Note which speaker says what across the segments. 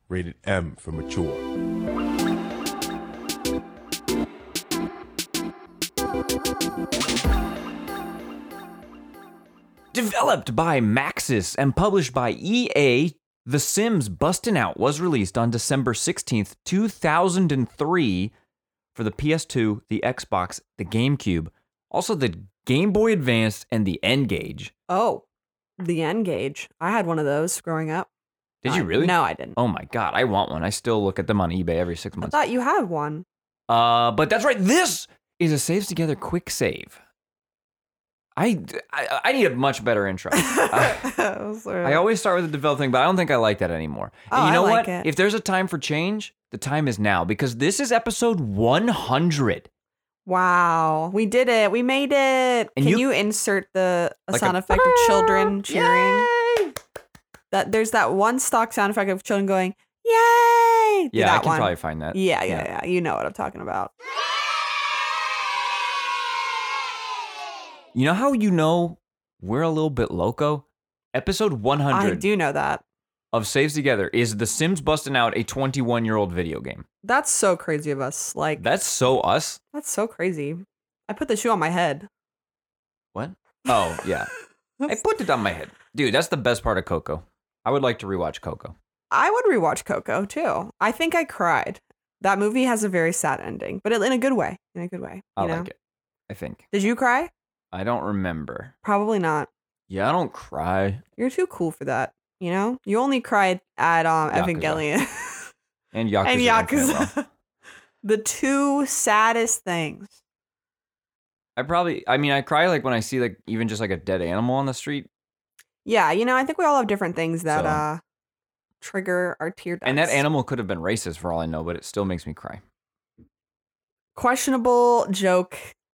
Speaker 1: Rated M for mature.
Speaker 2: Developed by Maxis and published by EA, The Sims Bustin' Out was released on December 16th, 2003 for the PS2, the Xbox, the GameCube, also the Game Boy Advance, and the N-Gage.
Speaker 3: Oh, the N-Gage. I had one of those growing up.
Speaker 2: Did you really?
Speaker 3: No, I didn't.
Speaker 2: Oh my god, I want one. I still look at them on eBay every 6
Speaker 3: I
Speaker 2: months.
Speaker 3: thought you had one.
Speaker 2: But that's right. This is a Saves Together quick save. I need a much better intro. I always start with the develop thing, but I don't think I like that anymore. And you know
Speaker 3: I like
Speaker 2: what?
Speaker 3: it.
Speaker 2: If there's a time for change, the time is now because this is episode 100.
Speaker 3: Wow, we did it. We made it.
Speaker 2: And
Speaker 3: Can
Speaker 2: you-
Speaker 3: you insert the
Speaker 2: Like
Speaker 3: sound
Speaker 2: a-
Speaker 3: effect of children cheering?
Speaker 2: Yay!
Speaker 3: There's that one stock sound effect of children going, yay! Do
Speaker 2: Yeah, I
Speaker 3: that
Speaker 2: can
Speaker 3: one.
Speaker 2: probably find that.
Speaker 3: Yeah. You know what I'm talking about.
Speaker 2: You know how you know we're a little bit loco? Episode 100
Speaker 3: I do know that.
Speaker 2: of Saves Together is The Sims Bustin' Out, a 21-year-old video game.
Speaker 3: That's so crazy of us. Like,
Speaker 2: That's so us.
Speaker 3: that's so crazy. I put the shoe on my head.
Speaker 2: What? Oh, yeah. I put it on my head. Dude, that's the best part of Coco. I would like to rewatch Coco.
Speaker 3: I would rewatch Coco too. I think I cried. That movie has a very sad ending, but in a good way. In a good way.
Speaker 2: I
Speaker 3: You know?
Speaker 2: like it. I think.
Speaker 3: Did you cry?
Speaker 2: I don't remember.
Speaker 3: Probably not.
Speaker 2: Yeah, I don't cry.
Speaker 3: You're too cool for that. You know? You only cried at Evangelion
Speaker 2: And Yakuza.
Speaker 3: and
Speaker 2: Infinite Realm.
Speaker 3: Yakuza. The two saddest things.
Speaker 2: I cry like when I see like even just like a dead animal on the street.
Speaker 3: Yeah, you know, I think we all have different things that
Speaker 2: So-
Speaker 3: trigger our tear ducts.
Speaker 2: And that animal could have been racist for all I know, but it still makes me cry.
Speaker 3: Questionable joke.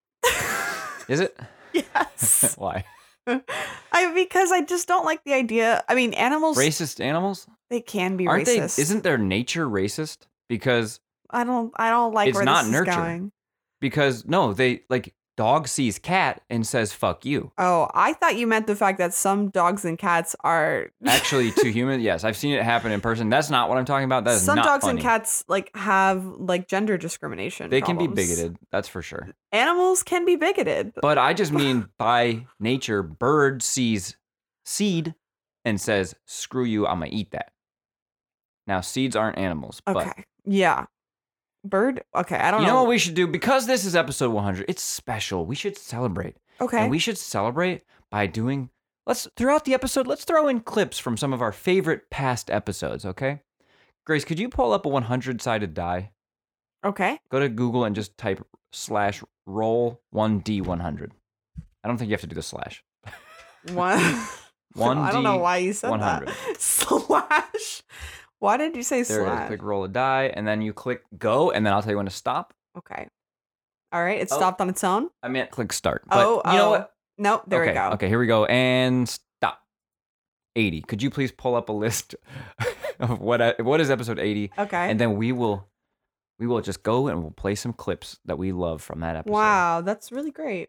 Speaker 2: Is it?
Speaker 3: Yes.
Speaker 2: Why?
Speaker 3: Because I just don't like the idea. I mean, animals,
Speaker 2: Racist animals?
Speaker 3: they can be
Speaker 2: Aren't
Speaker 3: racist.
Speaker 2: they? Isn't their nature racist? Because
Speaker 3: I don't like
Speaker 2: It's
Speaker 3: where
Speaker 2: not
Speaker 3: this
Speaker 2: nurture.
Speaker 3: is going.
Speaker 2: no, they like dog sees cat and says fuck you.
Speaker 3: Oh, I thought you meant the fact that some dogs and cats are
Speaker 2: Actually, to human, yes, I've seen it happen in person. That's not what I'm talking about. That is
Speaker 3: some
Speaker 2: not
Speaker 3: dogs
Speaker 2: funny.
Speaker 3: and cats like have like gender discrimination.
Speaker 2: They can be
Speaker 3: problems.
Speaker 2: bigoted, that's for sure.
Speaker 3: Animals can be bigoted.
Speaker 2: But I just mean by nature, bird sees seed and says, screw you, I'm gonna eat that. Now, seeds aren't animals, but
Speaker 3: Okay. Yeah. Bird. Okay. I don't
Speaker 2: you
Speaker 3: know.
Speaker 2: know what we should do? Because this is episode 100, it's special. We should celebrate.
Speaker 3: Okay.
Speaker 2: And we should celebrate by doing, throughout the episode, let's throw in clips from some of our favorite past episodes, okay? Grace, could you pull up a 100-sided die?
Speaker 3: Okay.
Speaker 2: Go to Google and just type /roll 1D100. I don't think you have to do the slash.
Speaker 3: One.
Speaker 2: 1D
Speaker 3: I don't know why you said
Speaker 2: 100.
Speaker 3: that. Slash. Why did you say
Speaker 2: There it is.
Speaker 3: slash?
Speaker 2: Click roll a die, and then you click go, and then I'll tell you when to stop.
Speaker 3: Okay. All right. It
Speaker 2: Oh.
Speaker 3: stopped on its own.
Speaker 2: I meant click start. But you know what?
Speaker 3: Nope. There
Speaker 2: okay,
Speaker 3: we go.
Speaker 2: Okay, here we go. And stop. 80. Could you please pull up a list of what is episode 80?
Speaker 3: Okay.
Speaker 2: And then we will just go and we'll play some clips that we love from that episode.
Speaker 3: Wow, that's really great.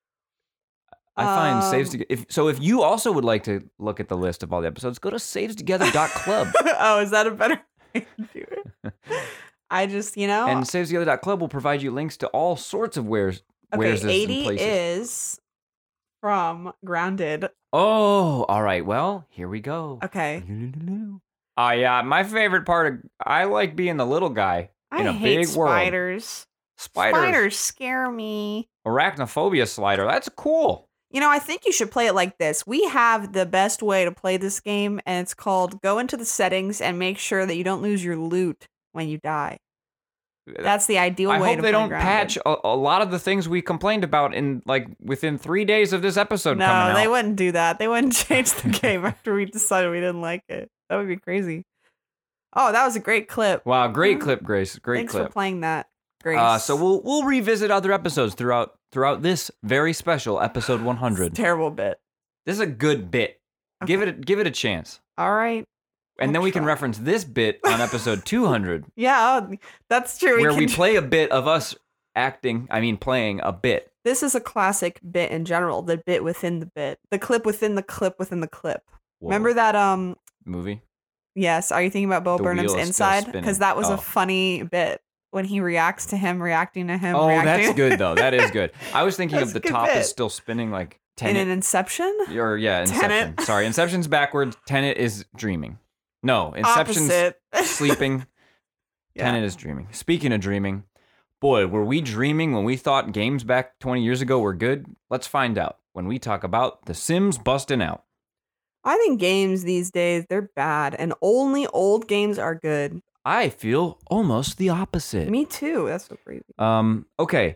Speaker 2: I find saves together. If you also would like to look at the list of all the episodes, go to savetogether.club.
Speaker 3: Oh, is that a better way to do it? I just,
Speaker 2: And savetogether.club will provide you links to all sorts of where's
Speaker 3: okay,
Speaker 2: this
Speaker 3: 80
Speaker 2: in places.
Speaker 3: is from Grounded.
Speaker 2: Oh, all right. Well, here we go.
Speaker 3: Okay.
Speaker 2: Oh, yeah. My favorite part I like being the little guy in
Speaker 3: I
Speaker 2: a
Speaker 3: hate
Speaker 2: big world.
Speaker 3: spiders.
Speaker 2: Spiders.
Speaker 3: Spiders scare me.
Speaker 2: Arachnophobia slider. That's cool.
Speaker 3: I think you should play it like this. We have the best way to play this game, and it's called go into the settings and make sure that you don't lose your loot when you die. That's the ideal
Speaker 2: I
Speaker 3: way
Speaker 2: hope
Speaker 3: to
Speaker 2: they
Speaker 3: play
Speaker 2: don't
Speaker 3: Grounded.
Speaker 2: patch a lot of the things we complained about in within 3 days of this episode coming
Speaker 3: No,
Speaker 2: out.
Speaker 3: they wouldn't do that. They wouldn't change the game after we decided we didn't like it. That would be crazy. Oh, that was a great clip.
Speaker 2: Wow, great clip, Grace. Great
Speaker 3: Thanks
Speaker 2: clip.
Speaker 3: for playing that, Grace.
Speaker 2: So we'll revisit other episodes throughout this very special episode 100.
Speaker 3: Terrible bit.
Speaker 2: This is a good bit.
Speaker 3: Okay.
Speaker 2: Give it a chance.
Speaker 3: All right.
Speaker 2: And
Speaker 3: I'll
Speaker 2: then we can
Speaker 3: try.
Speaker 2: reference this bit on episode 200,
Speaker 3: Yeah, that's true.
Speaker 2: where
Speaker 3: can
Speaker 2: we
Speaker 3: do-
Speaker 2: play a bit of us playing a bit.
Speaker 3: This is a classic bit in general. The bit within the bit. The clip within the clip within the clip.
Speaker 2: Whoa.
Speaker 3: Remember that
Speaker 2: movie?
Speaker 3: Yes. Are you thinking about Bo
Speaker 2: The
Speaker 3: Burnham's
Speaker 2: wheel is still
Speaker 3: inside?
Speaker 2: spinning.
Speaker 3: Because that was
Speaker 2: Oh.
Speaker 3: a funny bit when he reacts to him, reacting to him.
Speaker 2: Oh,
Speaker 3: reacting
Speaker 2: that's good though. That is good. I was thinking
Speaker 3: That's
Speaker 2: of
Speaker 3: a
Speaker 2: the
Speaker 3: good
Speaker 2: top
Speaker 3: bit.
Speaker 2: is still spinning like
Speaker 3: In
Speaker 2: Tenet.
Speaker 3: an Inception?
Speaker 2: Or yeah, Inception.
Speaker 3: Tenet.
Speaker 2: Sorry, Inception's backwards. Tenet is dreaming. No, Inception's
Speaker 3: Opposite.
Speaker 2: sleeping.
Speaker 3: Yeah.
Speaker 2: Tenet is dreaming. Speaking of dreaming, boy, were we dreaming when we thought games back 20 years ago were good? Let's find out when we talk about The Sims busting out.
Speaker 3: I think games these days, they're bad, and only old games are good.
Speaker 2: I feel almost the opposite.
Speaker 3: Me too. That's so crazy.
Speaker 2: Okay.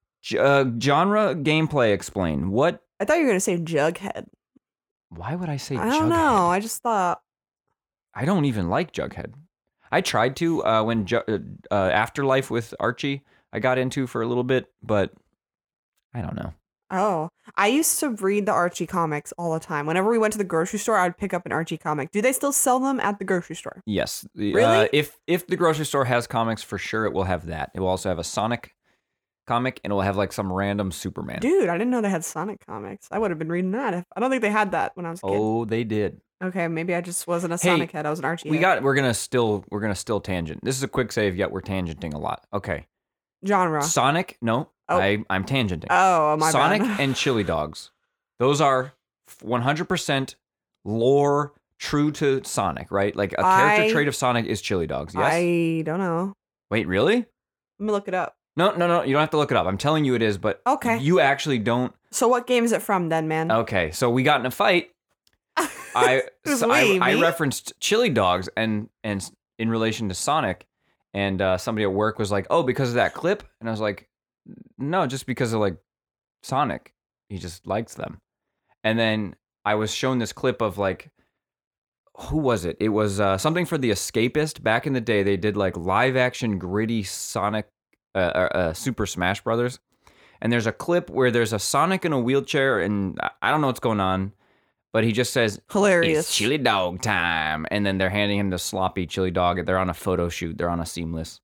Speaker 2: Genre gameplay explain. What?
Speaker 3: I thought you were going to say Jughead.
Speaker 2: Why would I say
Speaker 3: I don't
Speaker 2: Jughead?
Speaker 3: know. I just thought.
Speaker 2: I don't even like Jughead. I tried to when Afterlife with Archie I got into for a little bit, but I don't know.
Speaker 3: Oh, I used to read the Archie comics all the time. Whenever we went to the grocery store, I'd pick up an Archie comic. Do they still sell them at the grocery store?
Speaker 2: Yes.
Speaker 3: Really?
Speaker 2: If the grocery store has comics, for sure it will have that. It will also have a Sonic comic, and it will have like some random Superman.
Speaker 3: Dude, I didn't know they had Sonic comics. I would have been reading that. I don't think they had that when I was a kid.
Speaker 2: Oh, they did.
Speaker 3: Okay, maybe I just wasn't a
Speaker 2: Hey,
Speaker 3: Sonic head. I was an Archie head.
Speaker 2: We're gonna still tangent. This is a quick save, yet we're tangenting a lot. Okay.
Speaker 3: Genre.
Speaker 2: Sonic, no.
Speaker 3: Oh.
Speaker 2: I'm tangenting.
Speaker 3: Oh, my
Speaker 2: Sonic
Speaker 3: bad.
Speaker 2: and Chili Dogs. Those are 100% lore true to Sonic, right? Like a character trait of Sonic is Chili Dogs. Yes.
Speaker 3: I don't know.
Speaker 2: Wait, really?
Speaker 3: Let me look it up.
Speaker 2: No. You don't have to look it up. I'm telling you it is, but
Speaker 3: Okay.
Speaker 2: you actually don't.
Speaker 3: So what game is it from then, man?
Speaker 2: Okay, so we got in a fight. I
Speaker 3: Who's
Speaker 2: so
Speaker 3: we,
Speaker 2: I
Speaker 3: me?
Speaker 2: referenced Chili Dogs and in relation to Sonic, and somebody at work was like, "Oh, because of that clip," and I was like, "No, just because of like Sonic, he just likes them." And then I was shown this clip of like, who was it? It was something for The Escapist. Back in the day, they did like live action gritty Sonic, Super Smash Brothers, and there's a clip where there's a Sonic in a wheelchair, and I don't know what's going on. But he just says,
Speaker 3: Hilarious.
Speaker 2: "It's chili dog time." And then they're handing him the sloppy chili dog. They're on a photo shoot. They're on a Seamless.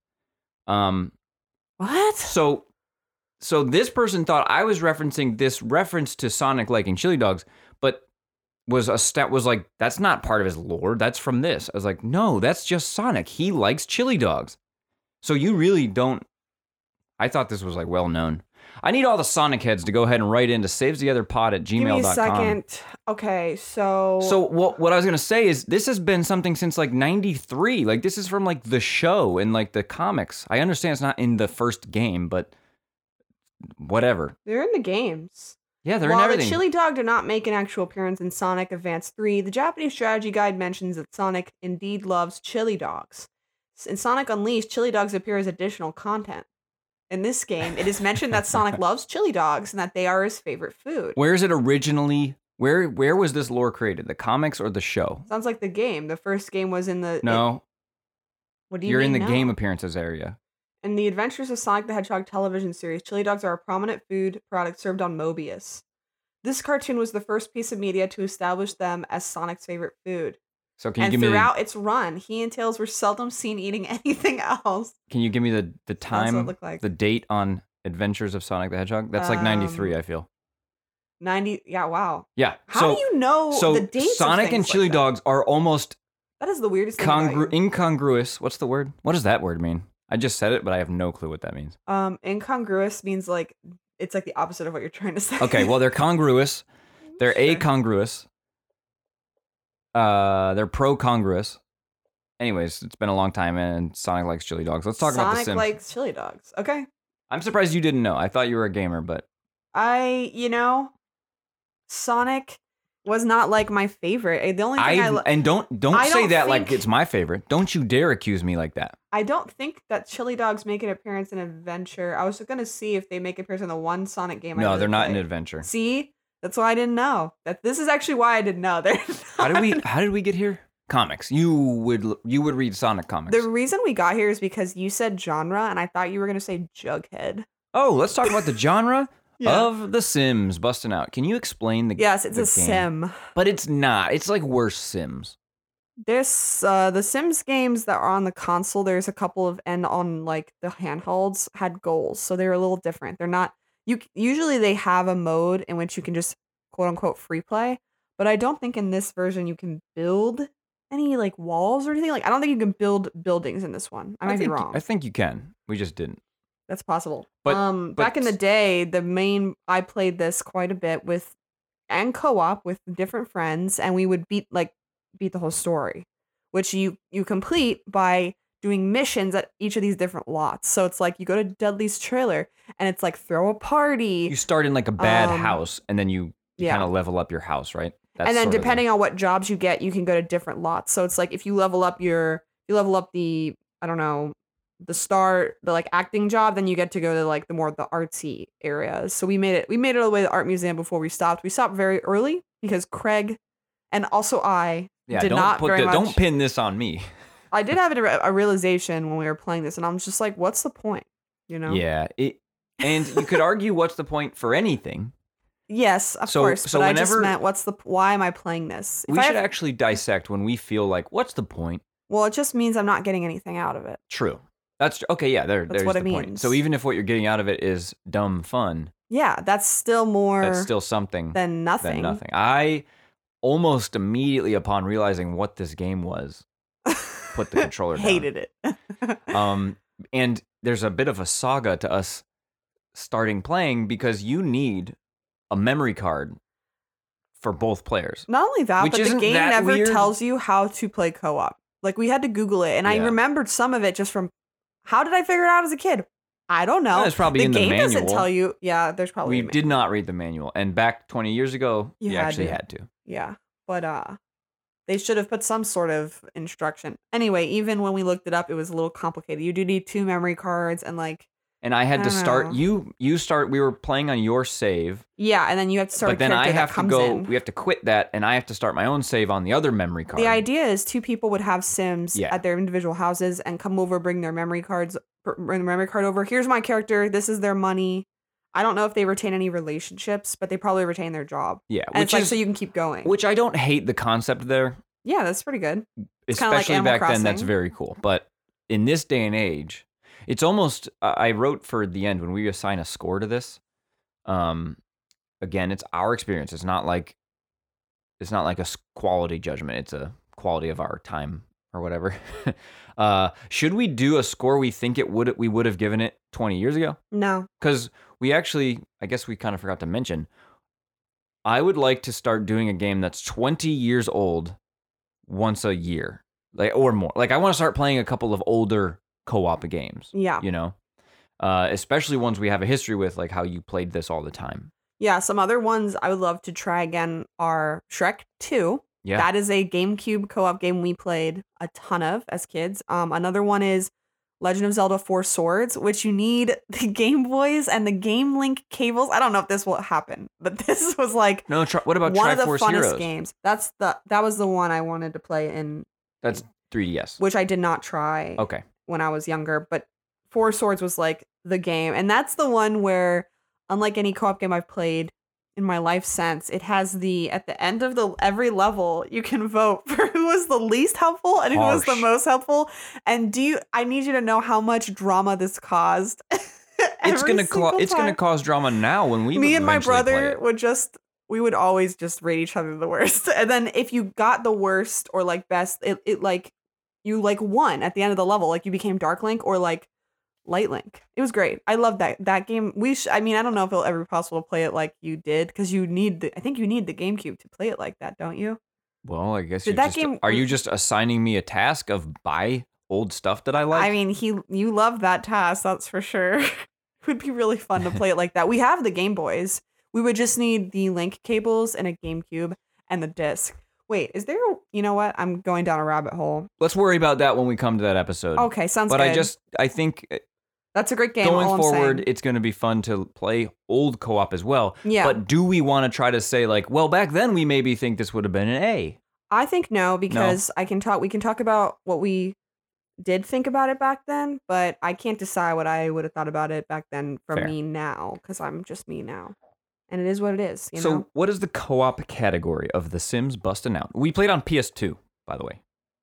Speaker 3: What?
Speaker 2: So this person thought I was referencing this reference to Sonic liking chili dogs, but was like, that's not part of his lore. That's from this. I was like, no, that's just Sonic. He likes chili dogs. So you really don't. I thought this was like well known. I need all the Sonic heads to go ahead and write in to savestheotherpod@gmail.com.
Speaker 3: Give me a second. Okay, so
Speaker 2: what I was gonna say is this has been something since like '93. Like this is from like the show and like the comics. I understand it's not in the first game, but whatever.
Speaker 3: they're in the games.
Speaker 2: Yeah, they're
Speaker 3: While
Speaker 2: in everything.
Speaker 3: the chili dog did not make an actual appearance in Sonic Advance 3, the Japanese strategy guide mentions that Sonic indeed loves chili dogs. In Sonic Unleashed, chili dogs appear as additional content. In this game, it is mentioned that Sonic loves chili dogs and that they are his favorite food.
Speaker 2: Where is it originally? Where was this lore created? The comics or the show?
Speaker 3: Sounds like the game. The first game was in the...
Speaker 2: No,
Speaker 3: what do you
Speaker 2: you're
Speaker 3: mean
Speaker 2: in the
Speaker 3: no?
Speaker 2: game appearances area.
Speaker 3: In the Adventures of Sonic the Hedgehog television series, chili dogs are a prominent food product served on Mobius. This cartoon was the first piece of media to establish them as Sonic's favorite food.
Speaker 2: So can you
Speaker 3: And
Speaker 2: give me
Speaker 3: throughout its run, he and Tails were seldom seen eating anything else.
Speaker 2: can you give me the
Speaker 3: what it
Speaker 2: time,
Speaker 3: looked like.
Speaker 2: the date on Adventures of Sonic the Hedgehog? That's like '93, I feel.
Speaker 3: 90, yeah, wow.
Speaker 2: Yeah.
Speaker 3: How do you know
Speaker 2: so
Speaker 3: the dates of
Speaker 2: Sonic and
Speaker 3: things
Speaker 2: chili
Speaker 3: like that?
Speaker 2: dogs are almost
Speaker 3: That is the weirdest thing about you.
Speaker 2: incongruous. What's the word? What does that word mean? I just said it, but I have no clue what that means.
Speaker 3: Incongruous means like, it's like the opposite of what you're trying to say.
Speaker 2: Okay, well, they're congruous. They're
Speaker 3: Sure.
Speaker 2: acongruous. They're pro-congruous. Anyways, it's been a long time, and Sonic likes chili dogs. Let's talk about The
Speaker 3: Sonic
Speaker 2: Sims.
Speaker 3: likes chili dogs. Okay.
Speaker 2: I'm surprised you didn't know. I thought you were a gamer, but
Speaker 3: Sonic was not like my favorite. The only thing
Speaker 2: and don't
Speaker 3: I
Speaker 2: say
Speaker 3: don't
Speaker 2: that like
Speaker 3: think-
Speaker 2: it's my favorite. Don't you dare accuse me like that.
Speaker 3: I don't think that chili dogs make an appearance in Adventure. I was going to see if they make an appearance in the one Sonic game.
Speaker 2: No,
Speaker 3: I
Speaker 2: they're not in
Speaker 3: played.
Speaker 2: Adventure.
Speaker 3: See, that's why I didn't know. This is actually why I didn't know. They're
Speaker 2: How
Speaker 3: not.
Speaker 2: did we get here? Comics. You would read Sonic comics.
Speaker 3: The reason we got here is because you said genre, and I thought you were going to say Jughead.
Speaker 2: Oh, let's talk about the genre
Speaker 3: Yeah.
Speaker 2: of The Sims busting out. Can you explain the
Speaker 3: Yes, it's
Speaker 2: the
Speaker 3: a
Speaker 2: game?
Speaker 3: sim.
Speaker 2: But it's not. It's like worse Sims.
Speaker 3: This the Sims games that are on the console, there's a couple of, and on like the handhelds had goals, so they're a little different. They're not usually they have a mode in which you can just quote unquote free play, but I don't think in this version you can build any like walls or anything. Like I don't think you can build buildings in this one. I might be wrong.
Speaker 2: I think you can. We just didn't.
Speaker 3: That's possible.
Speaker 2: But
Speaker 3: Back in the day, I played this quite a bit and co-op with different friends, and we would beat the whole story, which you complete by doing missions at each of these different lots. So it's like you go to Dudley's trailer and it's like throw a party.
Speaker 2: You start in like a bad house and then you kind of level up your house, right? That's
Speaker 3: and then depending on what jobs you get, you can go to different lots. So it's like if you level up the, I don't know, the like acting job, then you get to go to like the artsy areas. So we made it all the way to the art museum before we stopped. We stopped very early because Craig and also I
Speaker 2: don't pin this on me.
Speaker 3: I did have a realization when we were playing this, and I'm just like, what's the point? You know?
Speaker 2: Yeah. And you could argue what's the point for anything.
Speaker 3: Yes, of course. But I just meant, why am I playing this?
Speaker 2: We should actually dissect when we feel like, what's the point?
Speaker 3: Well, it just means I'm not getting anything out of it.
Speaker 2: True. That's okay. Yeah, there's what it means. Point. So even if what you're getting out of it is dumb fun.
Speaker 3: Yeah, that's still
Speaker 2: something
Speaker 3: than nothing.
Speaker 2: I almost immediately upon realizing what this game was, put the controller down.
Speaker 3: Hated it.
Speaker 2: And there's a bit of a saga to us starting playing because you need a memory card for both players.
Speaker 3: Not only that, but the game never tells you how to play co-op. Like we had to Google it, and I remembered some of it just from how did I figure it out as a kid? I don't know.
Speaker 2: It's probably in the manual.
Speaker 3: The game doesn't tell you. Yeah, there's probably.
Speaker 2: We did not read the manual, and back 20 years ago, you actually had to.
Speaker 3: Yeah, but they should have put some sort of instruction. Anyway, even when we looked it up, it was a little complicated. You do need 2 memory cards and like.
Speaker 2: And I had to start. You start. We were playing on your save.
Speaker 3: Yeah, and then you have to start.
Speaker 2: But then I have to go. We have to quit that, and I have to start my own save on the other memory card.
Speaker 3: The idea is 2 people would have Sims at their individual houses and come over, bring their memory card over. Here's my character. This is their money. I don't know if they retain any relationships, but they probably retain their job.
Speaker 2: Yeah,
Speaker 3: and it's so you can keep going.
Speaker 2: Which I don't hate the concept there.
Speaker 3: Yeah, that's pretty good.
Speaker 2: Especially back then, that's very cool. But in this day and age. It's almost, I wrote for the end when we assign a score to this. Again, it's our experience. It's not like a quality judgment. It's a quality of our time or whatever. Should we do a score we think we would have given it 20 years ago?
Speaker 3: No.
Speaker 2: Because we actually, I guess we kind of forgot to mention, I would like to start doing a game that's 20 years old once a year, or more. Like I want to start playing a couple of older co-op games.
Speaker 3: Yeah.
Speaker 2: You know? Especially ones we have a history with, like how you played this all the time.
Speaker 3: Yeah, some other ones I would love to try again are Shrek 2.
Speaker 2: Yeah.
Speaker 3: That is a GameCube co-op game we played a ton of as kids. Another one is Legend of Zelda 4 Swords, which you need the Game Boys and the Game Link cables. I don't know if this will happen, but this was like
Speaker 2: what about
Speaker 3: one of the
Speaker 2: Triforce
Speaker 3: funnest
Speaker 2: Heroes?
Speaker 3: Games. That was the one I wanted to play in.
Speaker 2: That's 3DS.
Speaker 3: Which I did not try.
Speaker 2: Okay.
Speaker 3: When I was younger, but 4 Swords was like the game. And that's the one where, unlike any co-op game I've played in my life since, it has at the end of every level, you can vote for who was the least helpful and who was the most helpful. And I need you to know how much drama this caused.
Speaker 2: It's gonna cause drama now when
Speaker 3: me and my brother would always just rate each other the worst. And then if you got the worst or like best, it like you like won at the end of the level. Like you became Dark Link or like Light Link. It was great. I love that game. I don't know if it'll ever be possible to play it like you did, because I think you need the GameCube to play it like that, don't you?
Speaker 2: Well, I guess are you just assigning me a task of buy old stuff that I like?
Speaker 3: I mean, you love that task, that's for sure. It would be really fun to play it like that. We have the Game Boys. We would just need the link cables and a GameCube and the disc. Wait, is there? You know what? I'm going down a rabbit hole.
Speaker 2: Let's worry about that when we come to that episode.
Speaker 3: Okay, sounds good.
Speaker 2: But I think
Speaker 3: that's a great game.
Speaker 2: Going forward, it's going to be fun to play old co-op as well.
Speaker 3: Yeah.
Speaker 2: But do we want to try to say like, well, back then we maybe think this would have been an A?
Speaker 3: I think no, because we can talk about what we did think about it back then, but I can't decide what I would have thought about it back then from me now, because I'm just me now. And it is what it is. You know?
Speaker 2: What is the co-op category of The Sims Bustin' Out? We played on PS2, by the way.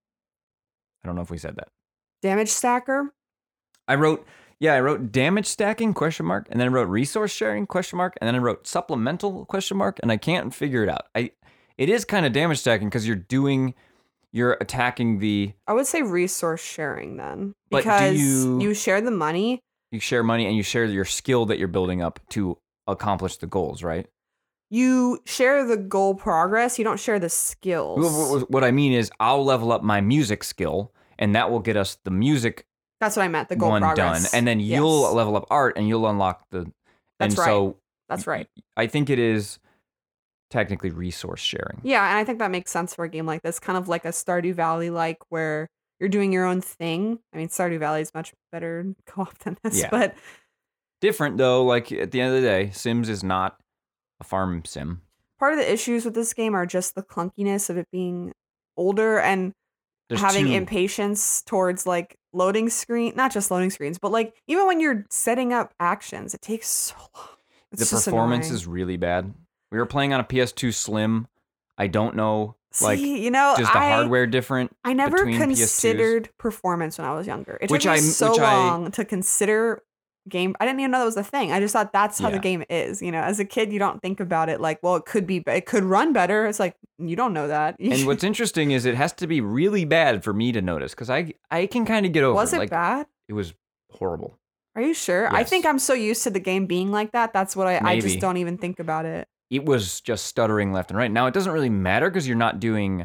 Speaker 2: I don't know if we said that.
Speaker 3: Damage stacker?
Speaker 2: I wrote damage stacking, and then I wrote resource sharing, and then I wrote supplemental, and I can't figure it out. It is kind of damage stacking because you're you're attacking the.
Speaker 3: I would say resource sharing then,
Speaker 2: But do
Speaker 3: because
Speaker 2: you-
Speaker 3: you share the money.
Speaker 2: You share money and you share your skill that you're building up to accomplish the goals, right?
Speaker 3: You share the goal progress. You don't share the skills.
Speaker 2: What I mean is, I'll level up my music skill, and that will get us the music
Speaker 3: That's what I meant. The goal
Speaker 2: one
Speaker 3: progress.
Speaker 2: done, and then you'll
Speaker 3: Yes.
Speaker 2: level up art, and you'll unlock the.
Speaker 3: That's
Speaker 2: and
Speaker 3: right.
Speaker 2: So
Speaker 3: That's right.
Speaker 2: I think it is technically resource sharing.
Speaker 3: Yeah, and I think that makes sense for a game like this, kind of like a Stardew Valley, like where you're doing your own thing. I mean, Stardew Valley is much better co-op than this,
Speaker 2: Yeah.
Speaker 3: but
Speaker 2: Different though. Like at the end of the day, Sims is not a farm sim.
Speaker 3: part of the issues with this game are just the clunkiness of it being older and
Speaker 2: There's
Speaker 3: having
Speaker 2: two.
Speaker 3: impatience towards like loading screen, not just loading screens, but like even when you're setting up actions, it takes so long. It's
Speaker 2: The
Speaker 3: just
Speaker 2: performance
Speaker 3: annoying.
Speaker 2: is really bad. We were playing on a PS2 Slim. I don't know, like,
Speaker 3: See, you know,
Speaker 2: is the hardware different?
Speaker 3: I never
Speaker 2: between PS2s?
Speaker 3: considered performance when I was younger. It
Speaker 2: Which
Speaker 3: took me
Speaker 2: I-
Speaker 3: so
Speaker 2: which I-
Speaker 3: long to consider game. I didn't even know that was a thing. I just thought that's how the
Speaker 2: Yeah.
Speaker 3: game is. You know, as a kid, you don't think about it like, well, it could run better. It's like you don't know that.
Speaker 2: And what's interesting is it has to be really bad for me to notice, because I can kind of get over
Speaker 3: was
Speaker 2: it.
Speaker 3: it
Speaker 2: Like,
Speaker 3: bad?
Speaker 2: it was horrible.
Speaker 3: Are you sure? I think
Speaker 2: Yes.
Speaker 3: I'm so used to the game being like that. That's what I just
Speaker 2: Maybe.
Speaker 3: don't even think about it.
Speaker 2: It was just stuttering left and right. Now it doesn't really matter because you're not doing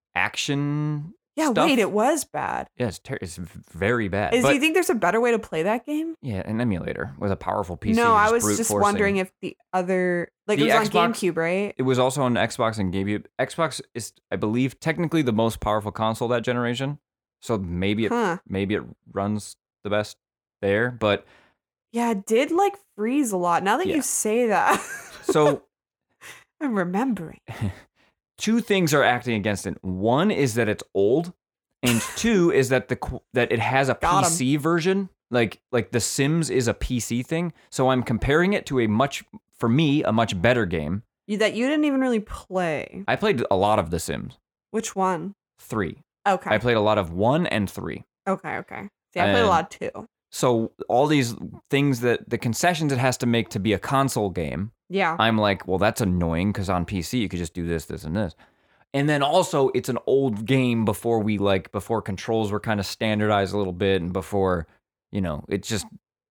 Speaker 2: action.
Speaker 3: Yeah,
Speaker 2: stuff.
Speaker 3: wait, it was bad.
Speaker 2: Yeah, it's very bad.
Speaker 3: Do
Speaker 2: But
Speaker 3: you think there's a better way to play that game?
Speaker 2: yeah, an emulator with a powerful PC.
Speaker 3: No, I
Speaker 2: just
Speaker 3: was
Speaker 2: brute
Speaker 3: just
Speaker 2: forcing.
Speaker 3: wondering if the other, like,
Speaker 2: The
Speaker 3: it was on
Speaker 2: Xbox-
Speaker 3: GameCube, right?
Speaker 2: It was also on Xbox and GameCube. Xbox is, I believe, technically the most powerful console that generation. So maybe it runs the best there. But
Speaker 3: Yeah, it did like freeze a lot. Now that
Speaker 2: Yeah.
Speaker 3: you say that,
Speaker 2: so
Speaker 3: I'm remembering.
Speaker 2: two things are acting against it. One is that it's old, and two is that that it has a
Speaker 3: Got 'em.
Speaker 2: PC version. Like The Sims is a PC thing. So I'm comparing it to a much better game.
Speaker 3: That you didn't even really play.
Speaker 2: I played a lot of The Sims.
Speaker 3: Which one?
Speaker 2: 3.
Speaker 3: Okay.
Speaker 2: I played a lot of 1 and 3.
Speaker 3: Okay. See, I played a lot too.
Speaker 2: So all these things that the concessions it has to make to be a console game,
Speaker 3: Yeah.
Speaker 2: I'm like, well, that's annoying because on PC you could just do this, and this. And then also it's an old game before controls were kind of standardized a little bit, and before, it's just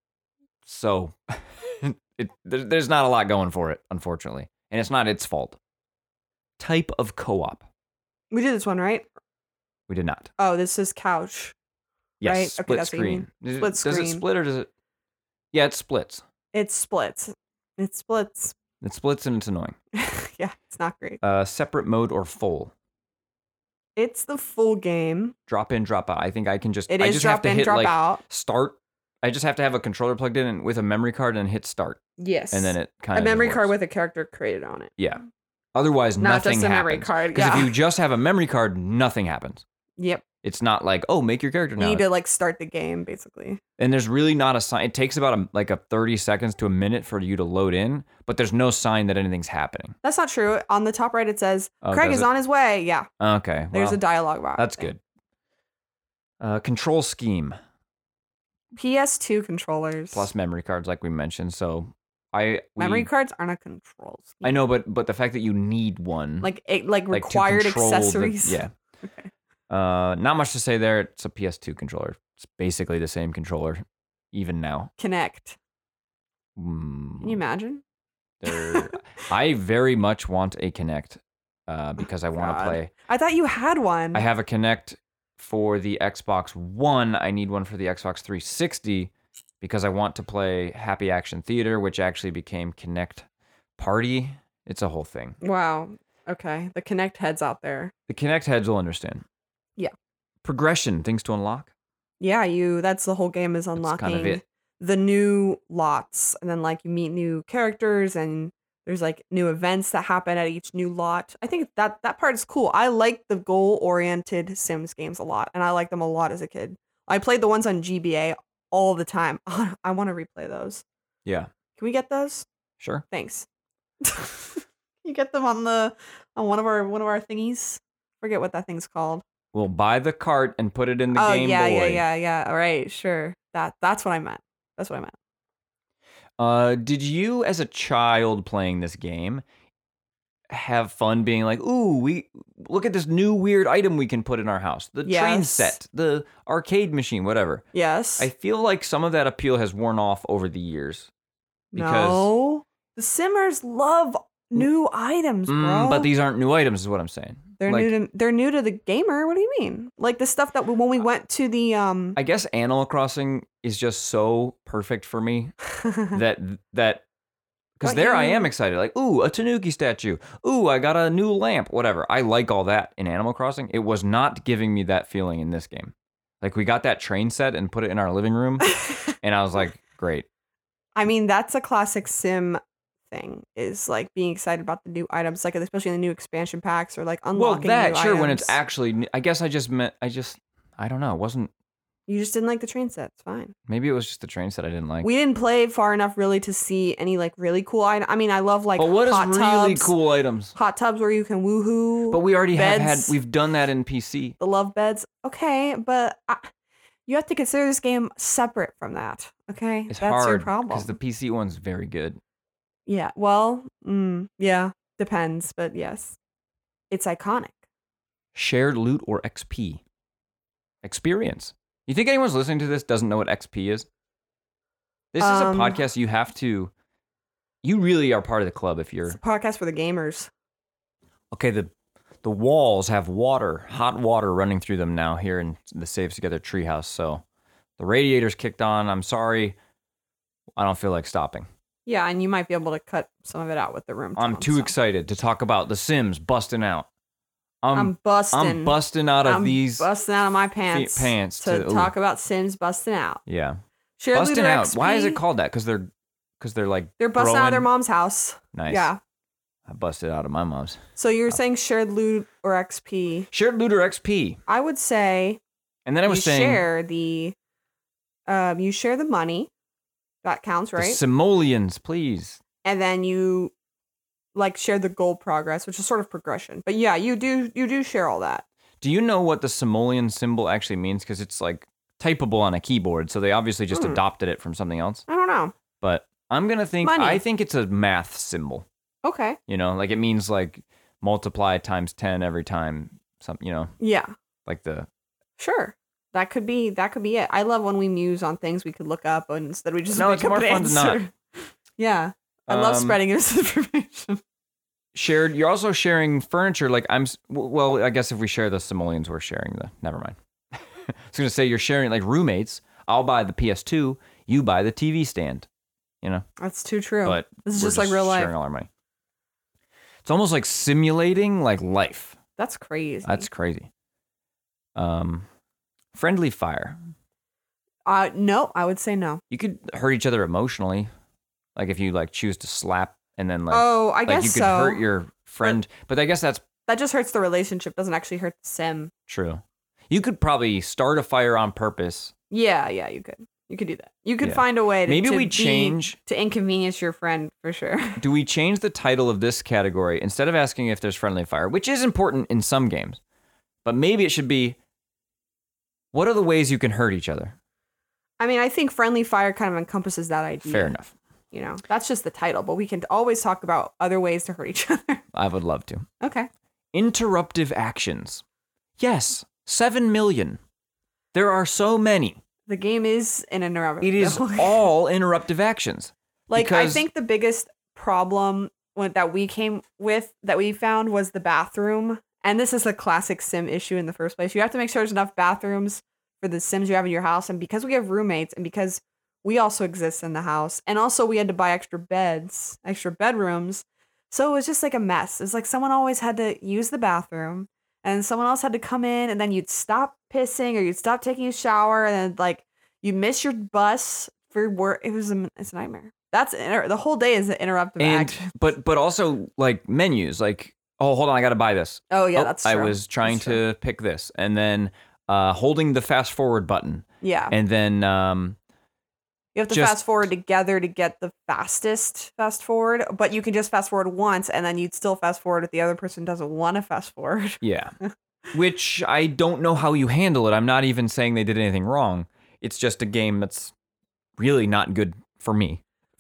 Speaker 2: so there's not a lot going for it, unfortunately. And it's not its fault. Type of co-op.
Speaker 3: We did this one, right?
Speaker 2: We did not.
Speaker 3: Oh, this is couch.
Speaker 2: Yes,
Speaker 3: Right? Okay,
Speaker 2: split
Speaker 3: that's what you
Speaker 2: screen.
Speaker 3: mean.
Speaker 2: Does
Speaker 3: Split
Speaker 2: it
Speaker 3: screen.
Speaker 2: split or does it? Yeah, it splits.
Speaker 3: It splits. It splits.
Speaker 2: It splits and it's annoying.
Speaker 3: Yeah, it's not great.
Speaker 2: Separate mode or full?
Speaker 3: It's the full game.
Speaker 2: Drop in, drop out. I think I can just.
Speaker 3: It
Speaker 2: I
Speaker 3: is
Speaker 2: just have
Speaker 3: drop
Speaker 2: to
Speaker 3: in,
Speaker 2: hit
Speaker 3: drop
Speaker 2: like
Speaker 3: out.
Speaker 2: start. I just have to have a controller plugged in and with a memory card and hit start,
Speaker 3: Yes.
Speaker 2: and then it kind
Speaker 3: a
Speaker 2: of
Speaker 3: memory card with a character created on it.
Speaker 2: Yeah. Otherwise,
Speaker 3: Not
Speaker 2: nothing
Speaker 3: just a memory
Speaker 2: happens.
Speaker 3: card.
Speaker 2: Because
Speaker 3: Yeah.
Speaker 2: if you just have a memory card, nothing happens.
Speaker 3: Yep.
Speaker 2: It's not like, oh, make your character
Speaker 3: You
Speaker 2: now.
Speaker 3: need to like start the game basically.
Speaker 2: And there's really not a sign. It takes about a 30 seconds to a minute for you to load in, but there's no sign that anything's happening.
Speaker 3: That's not true. On the top right, it says
Speaker 2: Oh,
Speaker 3: Craig
Speaker 2: does
Speaker 3: is
Speaker 2: it?
Speaker 3: on his way. Yeah.
Speaker 2: Okay.
Speaker 3: There's
Speaker 2: well,
Speaker 3: a dialogue box.
Speaker 2: that's
Speaker 3: there.
Speaker 2: good. Control scheme
Speaker 3: PS2 controllers.
Speaker 2: plus memory cards, like we mentioned. So
Speaker 3: memory cards aren't a control scheme.
Speaker 2: I know, but the fact that you need one,
Speaker 3: Like
Speaker 2: to
Speaker 3: required
Speaker 2: control the-
Speaker 3: accessories.
Speaker 2: yeah.
Speaker 3: Okay.
Speaker 2: Not much to say there. It's a PS2 controller. It's basically the same controller, even now.
Speaker 3: Connect. Can you imagine?
Speaker 2: I very much want a Kinect because I want to
Speaker 3: God.
Speaker 2: play.
Speaker 3: I thought you had one.
Speaker 2: I have a Kinect for the Xbox One. I need one for the Xbox 360 because I want to play Happy Action Theater, which actually became Kinect Party. It's a whole thing.
Speaker 3: Wow. Okay. The Connect heads out there.
Speaker 2: The Kinect heads will understand.
Speaker 3: Yeah.
Speaker 2: Progression, things to unlock.
Speaker 3: Yeah, that's the whole game is unlocking
Speaker 2: kind of it.
Speaker 3: the new lots. And then like you meet new characters and there's like new events that happen at each new lot. I think that part is cool. I like the goal-oriented Sims games a lot, and I like them a lot as a kid. I played the ones on GBA all the time. I want to replay those.
Speaker 2: Yeah,
Speaker 3: Can we get those?
Speaker 2: sure.
Speaker 3: Thanks. You get them on one of our thingies. Forget what that thing's called.
Speaker 2: We'll buy the cart and put it in the Game
Speaker 3: yeah,
Speaker 2: Boy.
Speaker 3: yeah. All right, sure. That's what I meant. That's what I meant.
Speaker 2: Did you, as a child playing this game, have fun being like, ooh, we look at this new weird item we can put in our house. The train
Speaker 3: Yes.
Speaker 2: set, the arcade machine, whatever.
Speaker 3: Yes.
Speaker 2: I feel like some of that appeal has worn off over the years. Because,
Speaker 3: no. The Simmers love new items, bro.
Speaker 2: but these aren't new items, is what I'm saying.
Speaker 3: they're new to the gamer. What do you mean? Like the stuff that when we went to the
Speaker 2: I guess Animal Crossing is just so perfect for me that because
Speaker 3: But
Speaker 2: there I
Speaker 3: you-
Speaker 2: am excited. Like, ooh, a Tanuki statue. Ooh, I got a new lamp. Whatever. I like all that in Animal Crossing. It was not giving me that feeling in this game. Like we got that train set and put it in our living room, and I was like, great.
Speaker 3: I mean, that's a classic Sim thing. Is like being excited about the new items, like especially in the new expansion packs or like
Speaker 2: Well,
Speaker 3: unlocking.
Speaker 2: that
Speaker 3: new
Speaker 2: sure when it's
Speaker 3: items.
Speaker 2: actually. I guess I don't know. It wasn't.
Speaker 3: You just didn't like the train set. It's fine.
Speaker 2: Maybe it was just the train set I didn't like.
Speaker 3: We didn't play far enough really to see any like really cool items. I mean, I love like
Speaker 2: But what is
Speaker 3: hot
Speaker 2: really
Speaker 3: tubs,
Speaker 2: cool items?
Speaker 3: hot tubs where you can woohoo.
Speaker 2: But we already have had.
Speaker 3: beds.
Speaker 2: We've done that in PC.
Speaker 3: The love beds. Okay, but you have to consider this game separate from that. Okay,
Speaker 2: It's
Speaker 3: that's
Speaker 2: hard
Speaker 3: your problem.
Speaker 2: because the PC one's very good.
Speaker 3: Yeah. Well, yeah, depends, but yes, it's iconic.
Speaker 2: Shared loot or XP? Experience. You think anyone's listening to this doesn't know what XP is? This is a podcast you have to. You really are part of the club if you're.
Speaker 3: It's a podcast for the gamers.
Speaker 2: Okay, the walls have water, hot water running through them now here in the Saves Together treehouse. So the radiator's kicked on. I'm sorry. I don't feel like stopping.
Speaker 3: Yeah, and you might be able to cut some of it out with the room.
Speaker 2: I'm
Speaker 3: tone,
Speaker 2: too
Speaker 3: so.
Speaker 2: excited to talk about The Sims busting out.
Speaker 3: I'm busting.
Speaker 2: I'm busting out of
Speaker 3: I'm
Speaker 2: these.
Speaker 3: busting out of my pants.
Speaker 2: pants
Speaker 3: to
Speaker 2: to-
Speaker 3: talk about Sims busting out.
Speaker 2: Yeah,
Speaker 3: Shared
Speaker 2: busting
Speaker 3: Looter
Speaker 2: out.
Speaker 3: XP,
Speaker 2: Why is it called that? Because they're like
Speaker 3: They're busting out of their
Speaker 2: growing-
Speaker 3: mom's house.
Speaker 2: Nice.
Speaker 3: Yeah.
Speaker 2: I busted out of my mom's.
Speaker 3: So you're saying shared loot or XP?
Speaker 2: Shared loot or XP.
Speaker 3: I would say
Speaker 2: And then I was saying
Speaker 3: share you share the money. That counts,
Speaker 2: the
Speaker 3: right?
Speaker 2: simoleons, please.
Speaker 3: And then you like share the goal progress, which is sort of progression. But yeah, you do share all that.
Speaker 2: Do you know what the simoleon symbol actually means? Because it's like typable on a keyboard, so they obviously just adopted it from something else.
Speaker 3: I don't know.
Speaker 2: But I'm gonna think.
Speaker 3: Money.
Speaker 2: I think it's a math symbol.
Speaker 3: Okay.
Speaker 2: You know, like it means like multiply times 10 every time. You know,
Speaker 3: Yeah.
Speaker 2: like the.
Speaker 3: Sure. That could be it. I love when we muse on things we could look up instead we just
Speaker 2: No,
Speaker 3: make
Speaker 2: it's
Speaker 3: up
Speaker 2: more
Speaker 3: an
Speaker 2: fun to not.
Speaker 3: answer. Yeah. I love
Speaker 2: Um,
Speaker 3: spreading misinformation.
Speaker 2: Shared. You're also sharing furniture. Like well, I guess if we share the simoleons, we're sharing the. Never mind. I was gonna say you're sharing like roommates. I'll buy the PS2. You buy the TV stand. You know.
Speaker 3: That's too true.
Speaker 2: But
Speaker 3: this is
Speaker 2: we're
Speaker 3: just like real life.
Speaker 2: Sharing all our money. It's almost like simulating like life.
Speaker 3: That's crazy.
Speaker 2: That's crazy. Friendly fire.
Speaker 3: No, I would say no.
Speaker 2: You could hurt each other emotionally, like if you like choose to slap and then like
Speaker 3: Oh, I
Speaker 2: like
Speaker 3: guess
Speaker 2: you could
Speaker 3: so.
Speaker 2: hurt your friend. But I guess that's
Speaker 3: That just hurts the relationship. Doesn't actually hurt the sim.
Speaker 2: true. You could probably start a fire on purpose.
Speaker 3: Yeah, you could. You could do that. You could
Speaker 2: Yeah.
Speaker 3: find a way to
Speaker 2: Maybe
Speaker 3: to
Speaker 2: we
Speaker 3: be-
Speaker 2: change.
Speaker 3: to inconvenience your friend for sure.
Speaker 2: Do we change the title of this category instead of asking if there's friendly fire, which is important in some games, but maybe it should be, what are the ways you can hurt each other?
Speaker 3: I mean, I think friendly fire kind of encompasses that idea.
Speaker 2: Fair enough.
Speaker 3: You know, that's just the title, but we can always talk about other ways to hurt each other.
Speaker 2: I would love to.
Speaker 3: Okay.
Speaker 2: Interruptive actions. Yes, 7 million. There are so many.
Speaker 3: The game is an interruptive.
Speaker 2: It is all interruptive actions.
Speaker 3: Like, I
Speaker 2: because-
Speaker 3: think the biggest problem that we found was the bathroom. And this is a classic sim issue in the first place. You have to make sure there's enough bathrooms for the sims you have in your house. And because we have roommates and because we also exist in the house, and also we had to buy extra beds, extra bedrooms. So it was just like a mess. It was like someone always had to use the bathroom and someone else had to come in, and then you'd stop pissing or you'd stop taking a shower, and then like you miss your bus for work. It's a nightmare. The whole day is an interruptive
Speaker 2: And
Speaker 3: action.
Speaker 2: but also like menus, like, oh, hold on, I got to buy this.
Speaker 3: Oh yeah,
Speaker 2: Oh,
Speaker 3: that's true.
Speaker 2: I was trying
Speaker 3: That's true.
Speaker 2: to pick this, and then holding the fast forward button,
Speaker 3: Yeah,
Speaker 2: and then
Speaker 3: you have to
Speaker 2: just-
Speaker 3: fast forward together to get the fastest fast forward, but you can just fast forward once, and then you'd still fast forward if the other person doesn't want to fast forward.
Speaker 2: yeah, which I don't know how you handle it. I'm not even saying they did anything wrong. It's just a game that's really not good for me.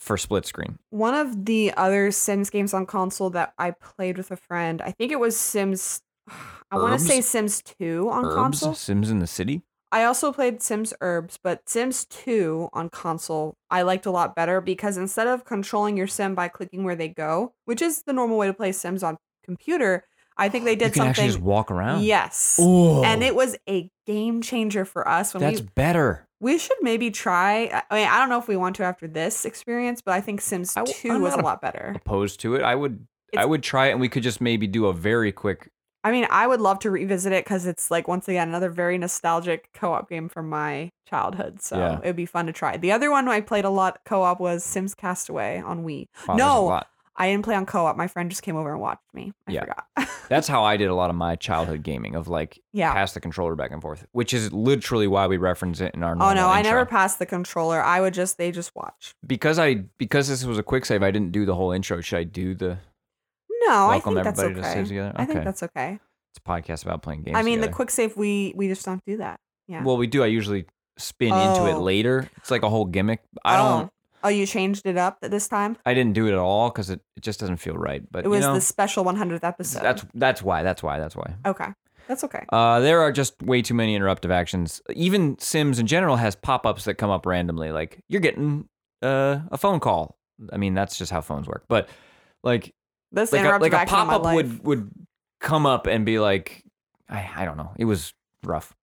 Speaker 2: for split screen.
Speaker 3: One of the other Sims games on console that I played with a friend, I think it was Sims. I want to say Sims 2 on console.
Speaker 2: Sims in the City.
Speaker 3: I also played Sims Urbs, but Sims 2 on console I liked a lot better because instead of controlling your sim by clicking where they go, which is the normal way to play Sims on computer, I think they did
Speaker 2: You can
Speaker 3: something.
Speaker 2: actually just walk around.
Speaker 3: Yes.
Speaker 2: Ooh.
Speaker 3: And it was a game changer for us.
Speaker 2: That's better.
Speaker 3: We should maybe try. I mean, I don't know if we want to after this experience, but I think Sims 2 was a lot better.
Speaker 2: Opposed to it, I would try it, and we could just maybe do a very quick.
Speaker 3: I mean, I would love to revisit it because it's like, once again, another very nostalgic co-op game from my childhood. So it would be fun to try. The other one I played a lot co-op was Sims Castaway on Wii.
Speaker 2: Wow,
Speaker 3: no, I didn't play on co-op. My friend just came over and watched me. I forgot.
Speaker 2: That's how I did a lot of my childhood gaming of like pass the controller back and forth, which is literally why we reference it in our normal intro.
Speaker 3: I never passed the controller. They just watch.
Speaker 2: Because this was a quick save, I didn't do the whole intro. Should I do the
Speaker 3: No,
Speaker 2: welcome
Speaker 3: I think
Speaker 2: everybody
Speaker 3: that's okay.
Speaker 2: to save together? Okay.
Speaker 3: I think that's okay.
Speaker 2: It's a podcast about playing games.
Speaker 3: I mean,
Speaker 2: together.
Speaker 3: the quick save, we just don't do that. Yeah.
Speaker 2: Well, we do. I usually spin into it later. It's like a whole gimmick. I don't.
Speaker 3: Oh, you changed it up this time?
Speaker 2: I didn't do it at all because it just doesn't feel right. But
Speaker 3: it was the special 100th episode.
Speaker 2: That's why.
Speaker 3: Okay. That's okay.
Speaker 2: There are just way too many interruptive actions. Even Sims in general has pop-ups that come up randomly. Like, you're getting a phone call. I mean, that's just how phones work. But like,
Speaker 3: this
Speaker 2: like a pop-up would come up and be like, I don't know. It was rough.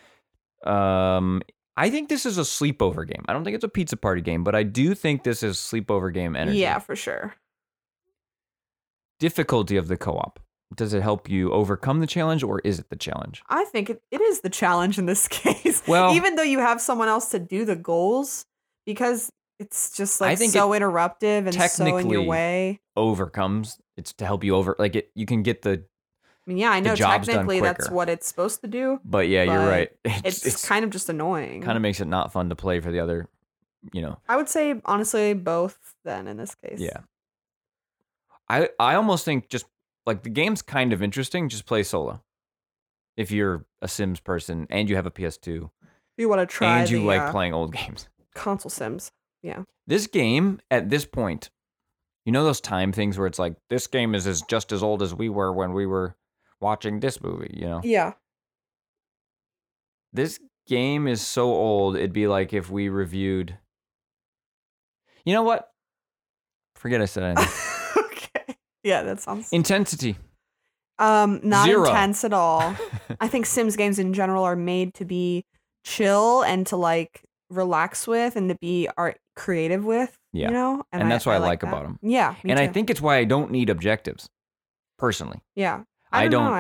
Speaker 2: I think this is a sleepover game. I don't think it's a pizza party game, but I do think this is sleepover game energy.
Speaker 3: Yeah, for sure.
Speaker 2: Difficulty of the co-op. Does it help you overcome the challenge, or is it the challenge?
Speaker 3: I think it is the challenge in this case.
Speaker 2: Well,
Speaker 3: even though you have someone else to do the goals, because it's just like so interruptive and so in your way.
Speaker 2: Overcomes. It's to help you over. Like it, you can get the.
Speaker 3: I mean, yeah, I know technically that's what it's supposed to do.
Speaker 2: But yeah, you're right.
Speaker 3: It's kind of just annoying.
Speaker 2: Kind of makes it not fun to play for the other,
Speaker 3: I would say, honestly, both then in this case.
Speaker 2: Yeah. I almost think just, like, the game's kind of interesting. Just play solo. If you're a Sims person and you have a PS2.
Speaker 3: You want to try
Speaker 2: and you like playing old games.
Speaker 3: Console Sims. Yeah.
Speaker 2: This game, at this point, those time things where it's like, this game is just as old as we were when we were watching this movie,
Speaker 3: Yeah.
Speaker 2: This game is so old, it'd be like if we reviewed. You know what? Forget I said anything.
Speaker 3: Okay. Yeah, that sounds.
Speaker 2: Intensity.
Speaker 3: Not
Speaker 2: 0.
Speaker 3: intense at all. I think Sims games in general are made to be chill and to like relax with and to be creative with.
Speaker 2: Yeah. And that's what I like about them.
Speaker 3: Yeah.
Speaker 2: And too. I think it's why I don't need objectives. Personally.
Speaker 3: Yeah.
Speaker 2: I don't.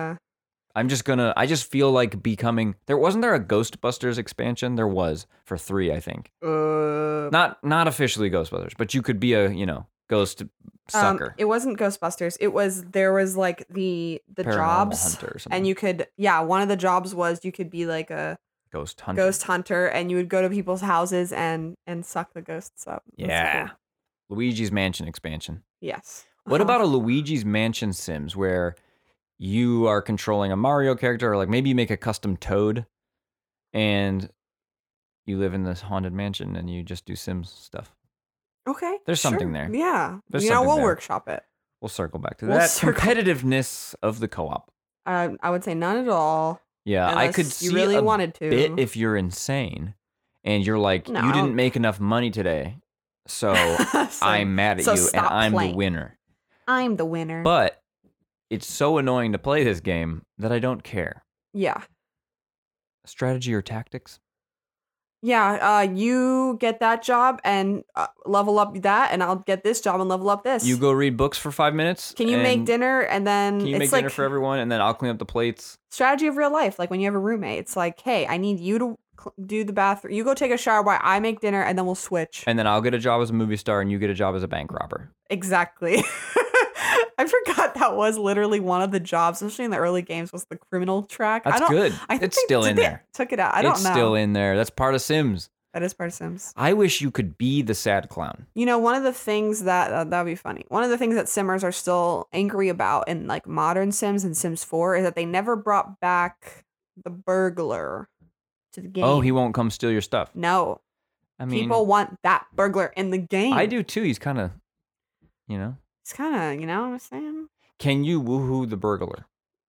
Speaker 2: I just feel like becoming. Wasn't there a Ghostbusters expansion? There was for 3, I think. Not officially Ghostbusters, but you could be a ghost sucker.
Speaker 3: It wasn't Ghostbusters. There was like the
Speaker 2: Paranormal
Speaker 3: jobs,
Speaker 2: hunter or something.
Speaker 3: and you could one of the jobs was you could be like a
Speaker 2: ghost hunter,
Speaker 3: and you would go to people's houses and suck the ghosts up.
Speaker 2: Yeah, cool. Luigi's Mansion expansion.
Speaker 3: Yes.
Speaker 2: What about a Luigi's Mansion Sims where you are controlling a Mario character, or like maybe you make a custom Toad and you live in this haunted mansion and you just do Sims stuff?
Speaker 3: Okay.
Speaker 2: There's something there.
Speaker 3: Yeah.
Speaker 2: We'll
Speaker 3: workshop it.
Speaker 2: We'll circle back to that. Competitiveness of the co-op.
Speaker 3: I would say none at all.
Speaker 2: Yeah, I could see
Speaker 3: you really wanted to.
Speaker 2: bit if you're insane and you're like,
Speaker 3: No.
Speaker 2: you didn't make enough money today, so I'm mad at you and I'm the winner.
Speaker 3: I'm the winner.
Speaker 2: But it's so annoying to play this game that I don't care.
Speaker 3: Yeah.
Speaker 2: Strategy or tactics?
Speaker 3: Yeah, you get that job and level up that, and I'll get this job and level up this.
Speaker 2: You go read books for 5 minutes.
Speaker 3: Can you make dinner and then
Speaker 2: can you make dinner for everyone and then I'll clean up the plates?
Speaker 3: Strategy of real life, like when you have a roommate. It's like, hey, I need you to do the bathroom. You go take a shower while I make dinner, and then we'll switch.
Speaker 2: And then I'll get a job as a movie star, and you get a job as a bank robber.
Speaker 3: Exactly. I forgot that was literally one of the jobs, especially in the early games, was the criminal track.
Speaker 2: That's good. It's still in there.
Speaker 3: Took it out. I don't know.
Speaker 2: It's still in there. That's part of Sims.
Speaker 3: That is part of Sims.
Speaker 2: I wish you could be the sad clown.
Speaker 3: One of the things that'd be funny. One of the things that Simmers are still angry about in like modern Sims and Sims 4 is that they never brought back the burglar to the game.
Speaker 2: Oh, he won't come steal your stuff.
Speaker 3: No.
Speaker 2: I mean,
Speaker 3: People want that burglar in the game.
Speaker 2: I do too. He's kind of, you know.
Speaker 3: It's kind of, you know what I'm saying?
Speaker 2: Can you woohoo the burglar?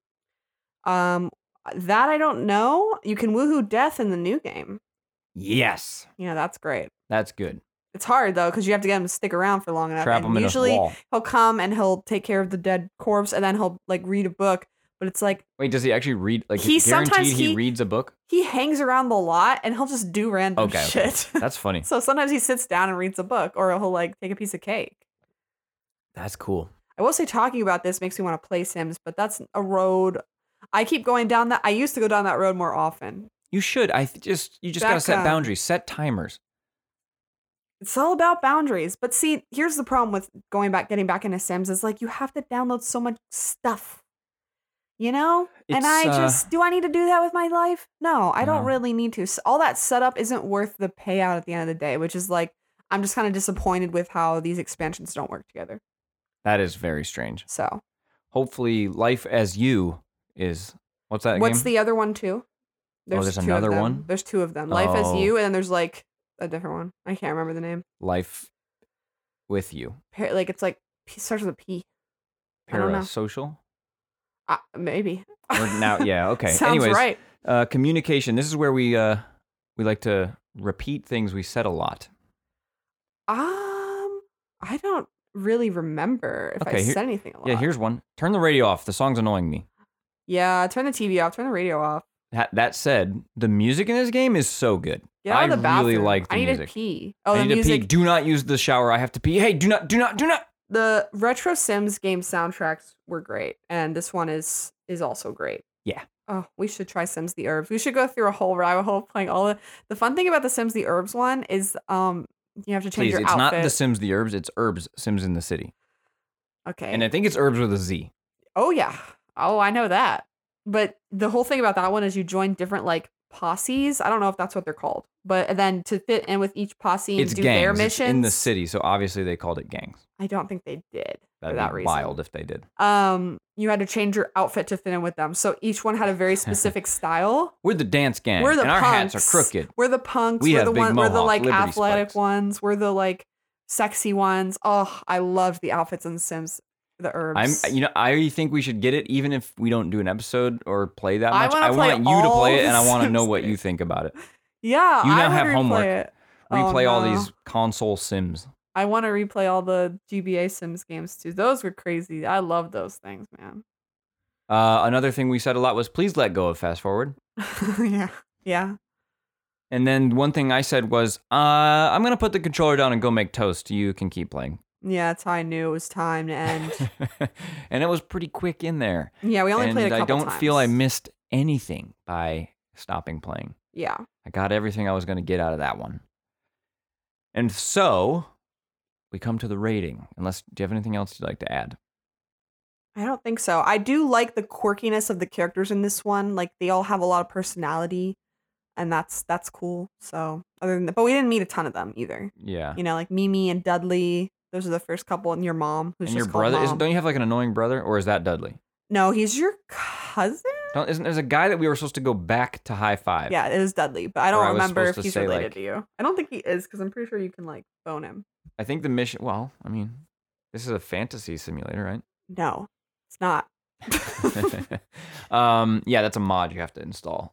Speaker 3: That I don't know. You can woohoo death in the new game.
Speaker 2: Yes.
Speaker 3: Yeah, that's great.
Speaker 2: That's good.
Speaker 3: It's hard though because you have to get him to stick around for long enough.
Speaker 2: Trap
Speaker 3: and
Speaker 2: him in
Speaker 3: usually
Speaker 2: a wall.
Speaker 3: he'll come and he'll take care of the dead corpse, and then he'll like read a book. But it's like
Speaker 2: Wait, does he actually read? Like,
Speaker 3: He
Speaker 2: he guaranteed
Speaker 3: sometimes
Speaker 2: he
Speaker 3: he-
Speaker 2: reads a book?
Speaker 3: he hangs around the lot and he'll just do random
Speaker 2: Okay.
Speaker 3: shit.
Speaker 2: That's funny.
Speaker 3: So sometimes he sits down and reads a book, or he'll like take a piece of cake.
Speaker 2: That's cool.
Speaker 3: I will say talking about this makes me want to play Sims, but that's a road I keep going down that. I used to go down that road more often.
Speaker 2: You should. You just gotta set
Speaker 3: Back,
Speaker 2: boundaries, set timers.
Speaker 3: It's all about boundaries. But see, here's the problem with getting back into Sims is like you have to download so much stuff. You know? And do I need to do that with my life? No, I don't
Speaker 2: No.
Speaker 3: really need to. All that setup isn't worth the payout at the end of the day, which is like, I'm just kind of disappointed with how these expansions don't work together.
Speaker 2: That is very strange.
Speaker 3: So,
Speaker 2: Hopefully, Life as You is what's that
Speaker 3: what's
Speaker 2: game?
Speaker 3: the other one too?
Speaker 2: there's
Speaker 3: two of
Speaker 2: another
Speaker 3: them.
Speaker 2: one?
Speaker 3: There's two of them. Life as
Speaker 2: Oh.
Speaker 3: You, and then there's like a different one. I can't remember the name.
Speaker 2: Life with You.
Speaker 3: Like it's like starts with a P. I don't know.
Speaker 2: Parasocial.
Speaker 3: Maybe.
Speaker 2: Or now, yeah, okay.
Speaker 3: Sounds
Speaker 2: Anyways,
Speaker 3: right.
Speaker 2: communication. This is where we like to repeat things we said a lot.
Speaker 3: I don't really remember if
Speaker 2: Okay,
Speaker 3: I
Speaker 2: here-
Speaker 3: said anything a lot.
Speaker 2: Yeah, here's one. Turn the radio off. The song's annoying me.
Speaker 3: Yeah, turn the TV off, turn the radio off.
Speaker 2: That said, the music in this game is so good.
Speaker 3: Get out
Speaker 2: I
Speaker 3: of the bathroom.
Speaker 2: really like the
Speaker 3: I need
Speaker 2: music.
Speaker 3: to pee. Oh,
Speaker 2: I
Speaker 3: the
Speaker 2: need to
Speaker 3: music.
Speaker 2: pee. Do not use the shower. I have to pee. Hey, do not.
Speaker 3: The retro Sims game soundtracks were great, and this one is also great.
Speaker 2: Yeah.
Speaker 3: Oh, we should try Sims the Herbs. We should go through a whole rabbit hole playing all the fun thing about the Sims the Herbs one is you have to change
Speaker 2: Please,
Speaker 3: your
Speaker 2: it's
Speaker 3: outfit.
Speaker 2: not The Sims the Herbs. It's Herbs Sims in the City.
Speaker 3: Okay.
Speaker 2: And I think it's Herbs with a Z.
Speaker 3: Oh yeah. Oh, I know that. But the whole thing about that one is you join different like posses. I don't know if that's what they're called. But then to fit in with each posse and
Speaker 2: It's
Speaker 3: do
Speaker 2: gangs.
Speaker 3: their
Speaker 2: It's
Speaker 3: missions.
Speaker 2: in the city, so obviously they called it gangs.
Speaker 3: I don't think they did for
Speaker 2: That'd
Speaker 3: that
Speaker 2: be
Speaker 3: reason.
Speaker 2: wild if they did.
Speaker 3: You had to change your outfit to fit in with them. So each one had a very specific style.
Speaker 2: We're the dance gang,
Speaker 3: We're the
Speaker 2: and our hats
Speaker 3: punks.
Speaker 2: are crooked.
Speaker 3: We're the punks.
Speaker 2: We
Speaker 3: we're
Speaker 2: have
Speaker 3: the
Speaker 2: big
Speaker 3: we're the
Speaker 2: mohawk,
Speaker 3: like
Speaker 2: Liberty
Speaker 3: athletic
Speaker 2: spikes.
Speaker 3: ones. We're the like sexy ones. Oh, I loved the outfits in The Sims, the Herbs.
Speaker 2: I think we should get it, even if we don't do an episode or play that
Speaker 3: I
Speaker 2: much.
Speaker 3: wanna
Speaker 2: I
Speaker 3: play
Speaker 2: want you to
Speaker 3: all
Speaker 2: play it,
Speaker 3: the
Speaker 2: and I want to
Speaker 3: Sims
Speaker 2: know what you
Speaker 3: games.
Speaker 2: think about it.
Speaker 3: Yeah,
Speaker 2: You now
Speaker 3: I would
Speaker 2: have
Speaker 3: replay
Speaker 2: homework.
Speaker 3: It. Oh,
Speaker 2: Replay all
Speaker 3: no.
Speaker 2: these console Sims.
Speaker 3: I want to replay all the GBA Sims games too. Those were crazy. I love those things, man.
Speaker 2: Another thing we said a lot was please let go of fast forward.
Speaker 3: Yeah. Yeah.
Speaker 2: And then one thing I said was, I'm gonna put the controller down and go make toast. You can keep playing.
Speaker 3: Yeah, that's how I knew it was time to end.
Speaker 2: And it was pretty quick in there.
Speaker 3: Yeah, we only
Speaker 2: And
Speaker 3: played a couple
Speaker 2: I don't
Speaker 3: times.
Speaker 2: feel I missed anything by stopping playing.
Speaker 3: Yeah.
Speaker 2: I got everything I was gonna get out of that one. And so we come to the rating. Do you have anything else you'd like to add?
Speaker 3: I don't think so. I do like the quirkiness of the characters in this one. Like they all have a lot of personality, and that's cool. So other than that, but we didn't meet a ton of them either.
Speaker 2: Yeah.
Speaker 3: You know, like Mimi and Dudley. Those are the first couple, and your mom, who's
Speaker 2: And
Speaker 3: just
Speaker 2: your
Speaker 3: called
Speaker 2: brother,
Speaker 3: Mom.
Speaker 2: don't you have like an annoying brother, or is that Dudley?
Speaker 3: No, he's your cousin.
Speaker 2: Isn't there's a guy that we were supposed to go back to high five?
Speaker 3: Yeah, it is Dudley, but I
Speaker 2: Or
Speaker 3: don't
Speaker 2: I was
Speaker 3: remember if
Speaker 2: supposed to
Speaker 3: he's
Speaker 2: say,
Speaker 3: related
Speaker 2: like-
Speaker 3: to you. I don't think he is because I'm pretty sure you can like phone him.
Speaker 2: I think the mission. Well, I mean, this is a fantasy simulator, right?
Speaker 3: No, it's not.
Speaker 2: Yeah, that's a mod you have to install.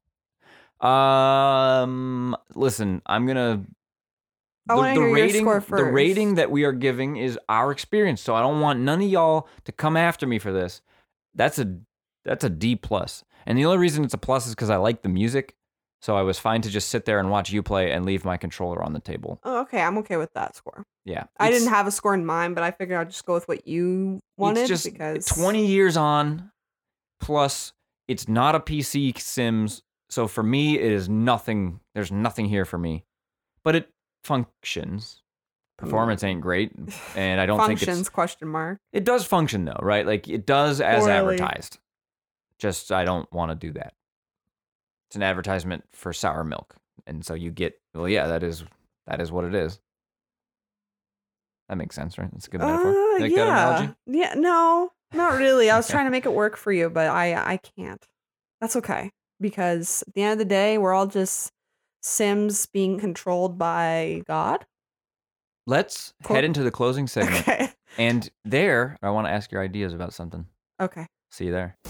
Speaker 2: Listen, I'm gonna.
Speaker 3: I wanna hear your score
Speaker 2: The
Speaker 3: first.
Speaker 2: rating that we are giving is our experience, so I don't want none of y'all to come after me for this. That's a D plus, and the only reason it's a plus is because I like the music. So I was fine to just sit there and watch you play and leave my controller on the table.
Speaker 3: Oh, okay, I'm okay with that score.
Speaker 2: Yeah,
Speaker 3: I
Speaker 2: It's-
Speaker 3: didn't have a score in mind, but I figured I'd just go with what you wanted
Speaker 2: It's just
Speaker 3: because
Speaker 2: 20 years on, plus it's not a PC Sims. So for me, it is nothing. There's nothing here for me, but it functions. Performance ain't great, and I don't think
Speaker 3: functions question mark.
Speaker 2: it does function though, right? Like it does as
Speaker 3: Poorly.
Speaker 2: advertised. Just I don't want to do that. It's an advertisement for sour milk, and so you get that is what it is. That makes sense, right? That's a good metaphor. You like that analogy?
Speaker 3: Yeah, no, not really. I was trying to make it work for you, but I can't. That's okay because at the end of the day, we're all just Sims being controlled by God?
Speaker 2: Let's head into the closing segment.
Speaker 3: Okay.
Speaker 2: And there, I want to ask your ideas about something.
Speaker 3: Okay.
Speaker 2: See you there.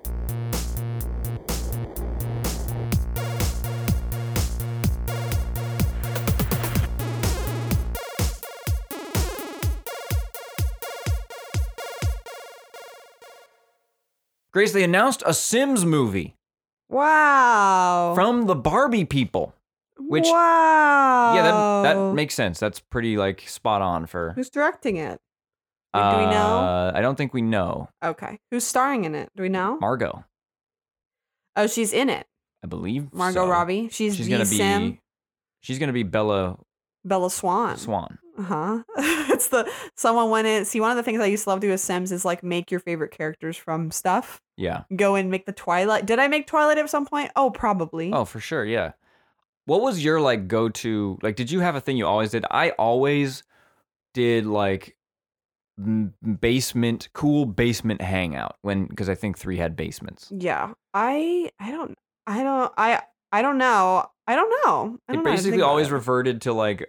Speaker 2: Grace, they announced a Sims movie
Speaker 3: Wow.
Speaker 2: from the Barbie people. Which,
Speaker 3: wow.
Speaker 2: Yeah, that makes sense. That's pretty like spot on for.
Speaker 3: Who's directing it? Do we know?
Speaker 2: I don't think we know.
Speaker 3: Okay. Who's starring in it? Do we know?
Speaker 2: Margot,
Speaker 3: Oh, she's in it.
Speaker 2: I believe.
Speaker 3: Margot
Speaker 2: so.
Speaker 3: Robbie. She's
Speaker 2: gonna be.
Speaker 3: Sim.
Speaker 2: She's gonna be Bella
Speaker 3: Swan.
Speaker 2: Swan.
Speaker 3: It's someone went in. See, one of the things I used to love to do with Sims is like make your favorite characters from stuff.
Speaker 2: Yeah.
Speaker 3: Go and make the Twilight. Did I make Twilight at some point? Oh, probably.
Speaker 2: Oh, for sure. Yeah. What was your like go-to? Like, did you have a thing you always did? I always did like cool basement hangout because I think 3 had basements.
Speaker 3: Yeah. I don't know. I don't know.
Speaker 2: It basically always reverted to like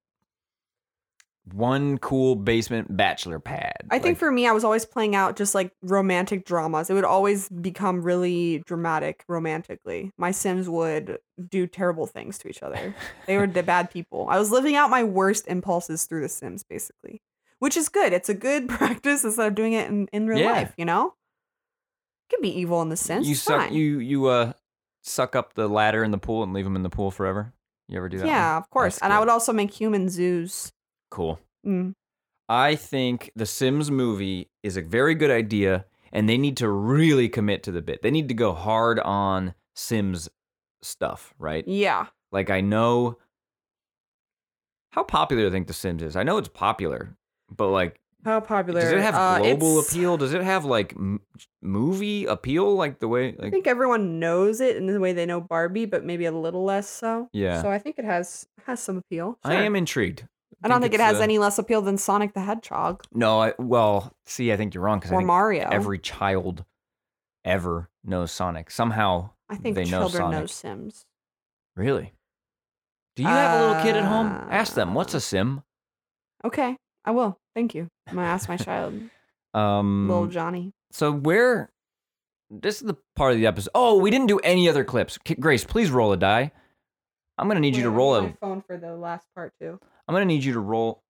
Speaker 2: one cool basement bachelor pad.
Speaker 3: I think for me, I was always playing out just like romantic dramas. It would always become really dramatic romantically. My Sims would do terrible things to each other. They were the bad people. I was living out my worst impulses through the Sims, basically, which is good. It's a good practice instead of doing it in real life, you know? It can be evil in the Sims.
Speaker 2: You suck up the ladder in the pool and leave them in the pool forever? You ever do that?
Speaker 3: Yeah, of course. And I would also make human zoos.
Speaker 2: Cool.
Speaker 3: Mm.
Speaker 2: I think the Sims movie is a very good idea, and they need to really commit to the bit. They need to go hard on Sims stuff, right?
Speaker 3: Yeah.
Speaker 2: Like, I know how popular I think The Sims is. I know it's popular, but like,
Speaker 3: how popular?
Speaker 2: Does it have global appeal? Does it have like movie appeal? Like the way, like,
Speaker 3: I think everyone knows it in the way they know Barbie, but maybe a little less so.
Speaker 2: Yeah.
Speaker 3: So I think it has some appeal. Sure.
Speaker 2: I am intrigued.
Speaker 3: I don't think it has any less appeal than Sonic the Hedgehog.
Speaker 2: No, I think you're wrong because I think
Speaker 3: Mario.
Speaker 2: Every child ever knows Sonic. Somehow
Speaker 3: I think
Speaker 2: they
Speaker 3: children
Speaker 2: know Sonic.
Speaker 3: know Sims.
Speaker 2: Really? Do you have a little kid at home? Ask them, what's a Sim?
Speaker 3: Okay, I will. Thank you. I'm going to ask my child. Little Johnny.
Speaker 2: So this is the part of the episode. Oh, we didn't do any other clips. Grace, please roll a die. I'm going to need you to roll
Speaker 3: my phone for the last part too.
Speaker 2: I'm going to need you to roll.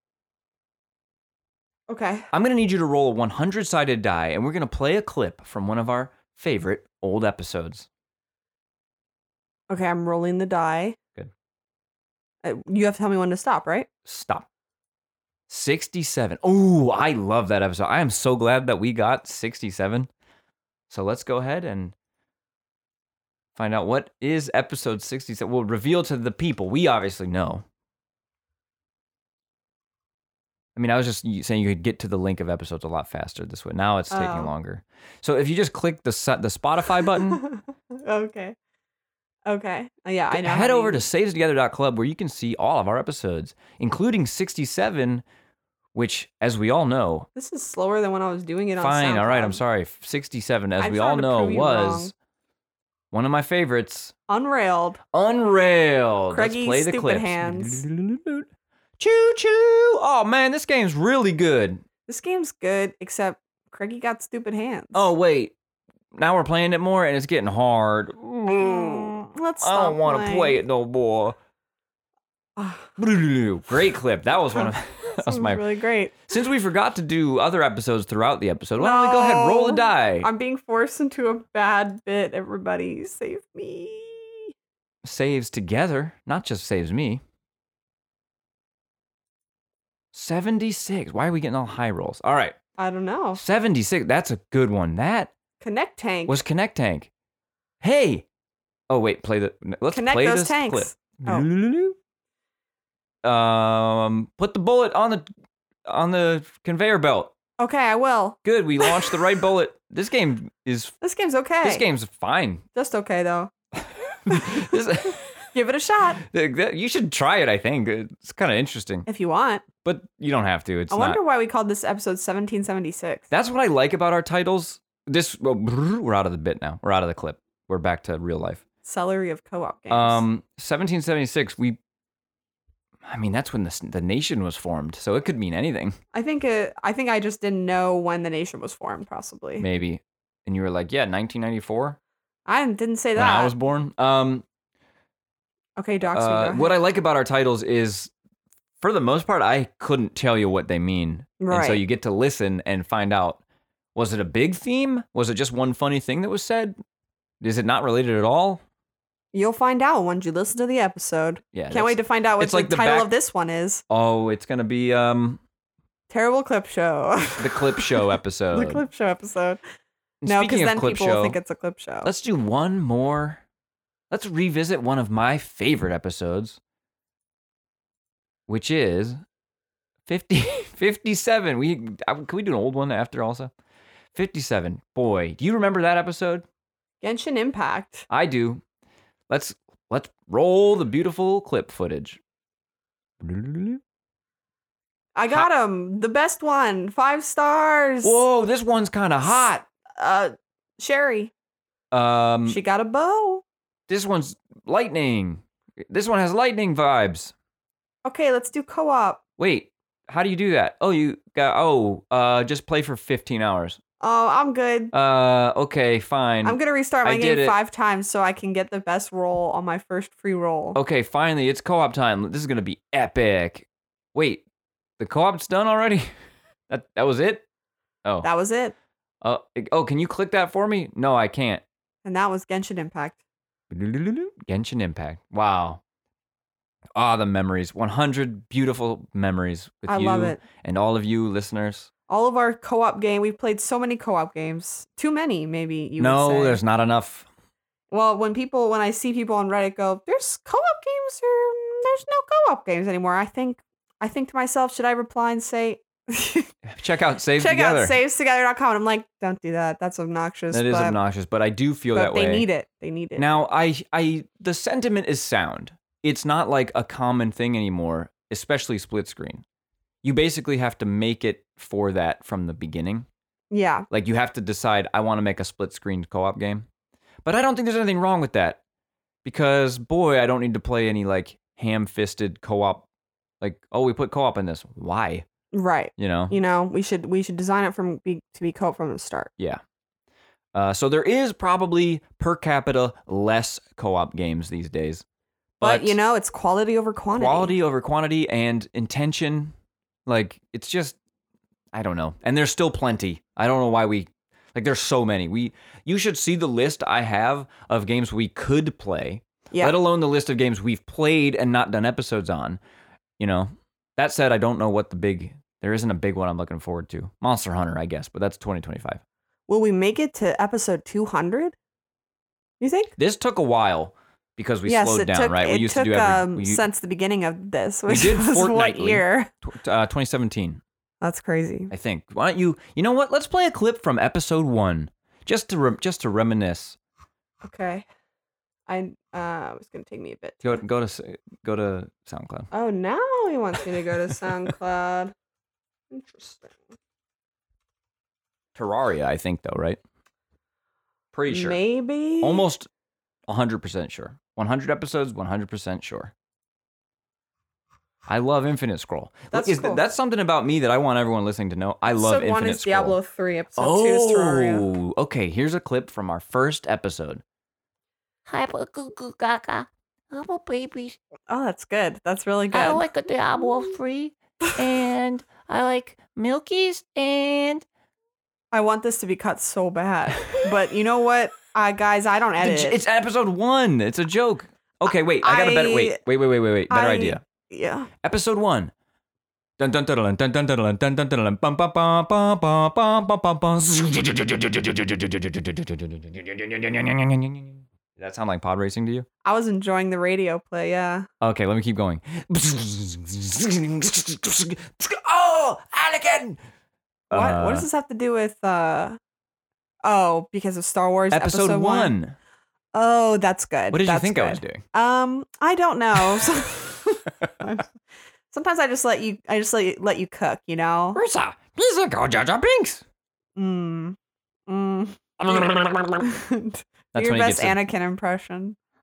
Speaker 3: Okay.
Speaker 2: I'm going to need you to roll a 100-sided die, and we're going to play a clip from one of our favorite old episodes.
Speaker 3: Okay, I'm rolling the die.
Speaker 2: Good.
Speaker 3: You have to tell me when to stop, right?
Speaker 2: Stop. 67. Oh, I love that episode. I am so glad that we got 67. So let's go ahead and find out what is episode 67. We'll reveal to the people. We obviously know. I mean, I was just saying you could get to the link of episodes a lot faster this way. Now it's taking longer. So if you just click the Spotify button.
Speaker 3: Okay. Yeah, I know.
Speaker 2: Head over to savetogether.club where you can see all of our episodes, including 67, which, as we all know.
Speaker 3: This is slower than when I was doing it on
Speaker 2: Fine,
Speaker 3: SoundCloud.
Speaker 2: all right, I'm sorry. 67, as we all know, was one of my favorites.
Speaker 3: Unrailed.
Speaker 2: Let's
Speaker 3: Craigie
Speaker 2: play the
Speaker 3: stupid
Speaker 2: clips.
Speaker 3: hands.
Speaker 2: Choo choo! Oh man, this game's really good.
Speaker 3: This game's good, except Craigie got stupid hands.
Speaker 2: Oh wait, now we're playing it more and it's getting hard.
Speaker 3: Let's
Speaker 2: I don't want to play it no more. Great clip. That was one of that was my
Speaker 3: really great.
Speaker 2: Since we forgot to do other episodes throughout the episode, why don't we go ahead and roll the die?
Speaker 3: I'm being forced into a bad bit. Everybody, save me.
Speaker 2: Saves together, not just saves me. 76. Why are we getting all high rolls? All right.
Speaker 3: I don't know.
Speaker 2: 76. That's a good one. That
Speaker 3: Connect Tank
Speaker 2: was Connect Tank. Hey. Oh wait, let's
Speaker 3: Connect
Speaker 2: play
Speaker 3: those
Speaker 2: this
Speaker 3: tanks.
Speaker 2: clip. Put the bullet on the conveyor belt.
Speaker 3: Okay, I will.
Speaker 2: Good, we launched the right bullet. This game's okay. This game's fine.
Speaker 3: Just okay though. Give it a shot.
Speaker 2: You should try it, I think. It's kind of interesting.
Speaker 3: If you want.
Speaker 2: But you don't have to.
Speaker 3: I wonder why we called this episode 1776.
Speaker 2: That's what I like about our titles. We're out of the bit now. We're out of the clip. We're back to real life.
Speaker 3: Celery of co-op games.
Speaker 2: 1776. That's when the nation was formed, so it could mean anything.
Speaker 3: I think I just didn't know when the nation was formed, possibly.
Speaker 2: Maybe. And you were like, yeah, 1994.
Speaker 3: I didn't say
Speaker 2: When
Speaker 3: that.
Speaker 2: I was born.
Speaker 3: Okay, docs. Go ahead.
Speaker 2: What I like about our titles is, for the most part, I couldn't tell you what they mean.
Speaker 3: Right.
Speaker 2: And so you get to listen and find out, was it a big theme? Was it just one funny thing that was said? Is it not related at all?
Speaker 3: You'll find out once you listen to the episode.
Speaker 2: Yeah.
Speaker 3: Can't wait to find out what
Speaker 2: it's
Speaker 3: the
Speaker 2: like the
Speaker 3: title
Speaker 2: back-
Speaker 3: of this one is.
Speaker 2: Oh, it's going to be
Speaker 3: Terrible Clip Show.
Speaker 2: the Clip Show episode.
Speaker 3: The Clip Show episode.
Speaker 2: And
Speaker 3: No, because
Speaker 2: speaking of
Speaker 3: then
Speaker 2: Clip
Speaker 3: people
Speaker 2: Show,
Speaker 3: will think it's a clip show.
Speaker 2: let's do one more. Let's revisit one of my favorite episodes, which is 57. Can we do an old one after also? 57. Boy, do you remember that episode?
Speaker 3: Genshin Impact.
Speaker 2: I do. Let's roll the beautiful clip footage.
Speaker 3: I got him. The best one. 5 stars.
Speaker 2: Whoa, this one's kind of hot.
Speaker 3: Sherry.
Speaker 2: Um,
Speaker 3: She got a bow.
Speaker 2: this one's lightning. This one has lightning vibes.
Speaker 3: Okay, let's do co-op.
Speaker 2: Wait, how do you do that? Oh, just play for 15 hours.
Speaker 3: Oh, I'm good.
Speaker 2: Okay, fine.
Speaker 3: I'm gonna restart my
Speaker 2: I did
Speaker 3: game
Speaker 2: it.
Speaker 3: 5 times so I can get the best roll on my first free roll.
Speaker 2: Okay, finally, it's co-op time. This is gonna be epic. Wait, the co-op's done already? That was it? Oh.
Speaker 3: That was it.
Speaker 2: Can you click that for me? No, I can't.
Speaker 3: And that was Genshin Impact.
Speaker 2: Genshin Impact. Wow. Ah, the memories. 100 beautiful memories with
Speaker 3: I
Speaker 2: you
Speaker 3: love it.
Speaker 2: and all of you listeners.
Speaker 3: All of our co-op game. We've played so many co-op games. Too many, maybe you would say.
Speaker 2: No, there's not enough.
Speaker 3: Well, when I see people on Reddit go, there's co-op games or there's no co-op games anymore. I think to myself, should I reply and say
Speaker 2: Check out Saves
Speaker 3: check
Speaker 2: Together.
Speaker 3: out savestogether.com? And I'm like, don't do that. That's obnoxious.
Speaker 2: That is
Speaker 3: but,
Speaker 2: obnoxious, but I do feel
Speaker 3: but
Speaker 2: that way.
Speaker 3: they need it. They need it.
Speaker 2: Now, the sentiment is sound. It's not like a common thing anymore, especially split screen. You basically have to make it for that from the beginning.
Speaker 3: Yeah.
Speaker 2: Like you have to decide, I want to make a split screen co-op game. But I don't think there's anything wrong with that. Because boy, I don't need to play any like ham-fisted co-op. Like, oh, we put co-op in this. Why?
Speaker 3: Right.
Speaker 2: You know?
Speaker 3: You know, we should design it to be co-op from the start.
Speaker 2: Yeah. So there is probably per capita less co-op games these days.
Speaker 3: But you know, it's quality over quantity.
Speaker 2: Quality over quantity and intention. Like, it's just, I don't know. And there's still plenty. I don't know why there's so many. You should see the list I have of games we could play, let alone the list of games we've played and not done episodes on. You know, that said, I don't know what there isn't a big one I'm looking forward to. Monster Hunter, I guess, but that's 2025.
Speaker 3: Will we make it to episode 200? You think?
Speaker 2: This took a while because we slowed down, right?
Speaker 3: We
Speaker 2: used
Speaker 3: to
Speaker 2: do
Speaker 3: since the beginning of this,
Speaker 2: we
Speaker 3: which
Speaker 2: did
Speaker 3: was what
Speaker 2: fortnightly.
Speaker 3: year?
Speaker 2: 2017.
Speaker 3: That's crazy.
Speaker 2: I think. Why don't you know what? Let's play a clip from episode 1 just to reminisce.
Speaker 3: Okay. It was going to take me a bit.
Speaker 2: Go to SoundCloud.
Speaker 3: Oh, now he wants me to go to SoundCloud. Interesting.
Speaker 2: Terraria, I think, though, right? Pretty sure.
Speaker 3: Maybe.
Speaker 2: Almost 100% sure. 100 episodes, 100% sure. I love Infinite Scroll.
Speaker 3: That's cool.
Speaker 2: That's something about me that I want everyone listening to know. I love
Speaker 3: Episode 1
Speaker 2: Infinite
Speaker 3: is
Speaker 2: Scroll.
Speaker 3: Diablo 3. Episode 2 is Terraria.
Speaker 2: Oh, okay. Here's a clip from our first episode.
Speaker 1: Hi, Goo Gaga. I'm a baby.
Speaker 3: Oh, that's good. That's really good.
Speaker 1: I like a Diablo 3, and I like Milkies, and
Speaker 3: I want this to be cut so bad. But you know what? Guys, I don't edit.
Speaker 2: It's episode 1. It's a joke. Okay, wait. I got a better. Wait. Better idea.
Speaker 3: Yeah.
Speaker 2: Episode 1. Dun dun dun dun dun dun dun dun dun dun bum bum bum bum bum bum bum bum bum. Does that sound like pod racing to you?
Speaker 3: I was enjoying the radio play, yeah.
Speaker 2: Okay, let me keep going. Oh, Anakin!
Speaker 3: What does this have to do with because of Star Wars
Speaker 2: episode 1?
Speaker 3: Oh, that's good.
Speaker 2: What did you
Speaker 3: That's
Speaker 2: think
Speaker 3: good.
Speaker 2: I was doing?
Speaker 3: I don't know. Sometimes I just let you cook, you know?
Speaker 2: Ursa, please go Jar Jar Binks.
Speaker 3: Mm.
Speaker 2: That's
Speaker 3: Your
Speaker 2: when he
Speaker 3: best
Speaker 2: gets
Speaker 3: Anakin impression.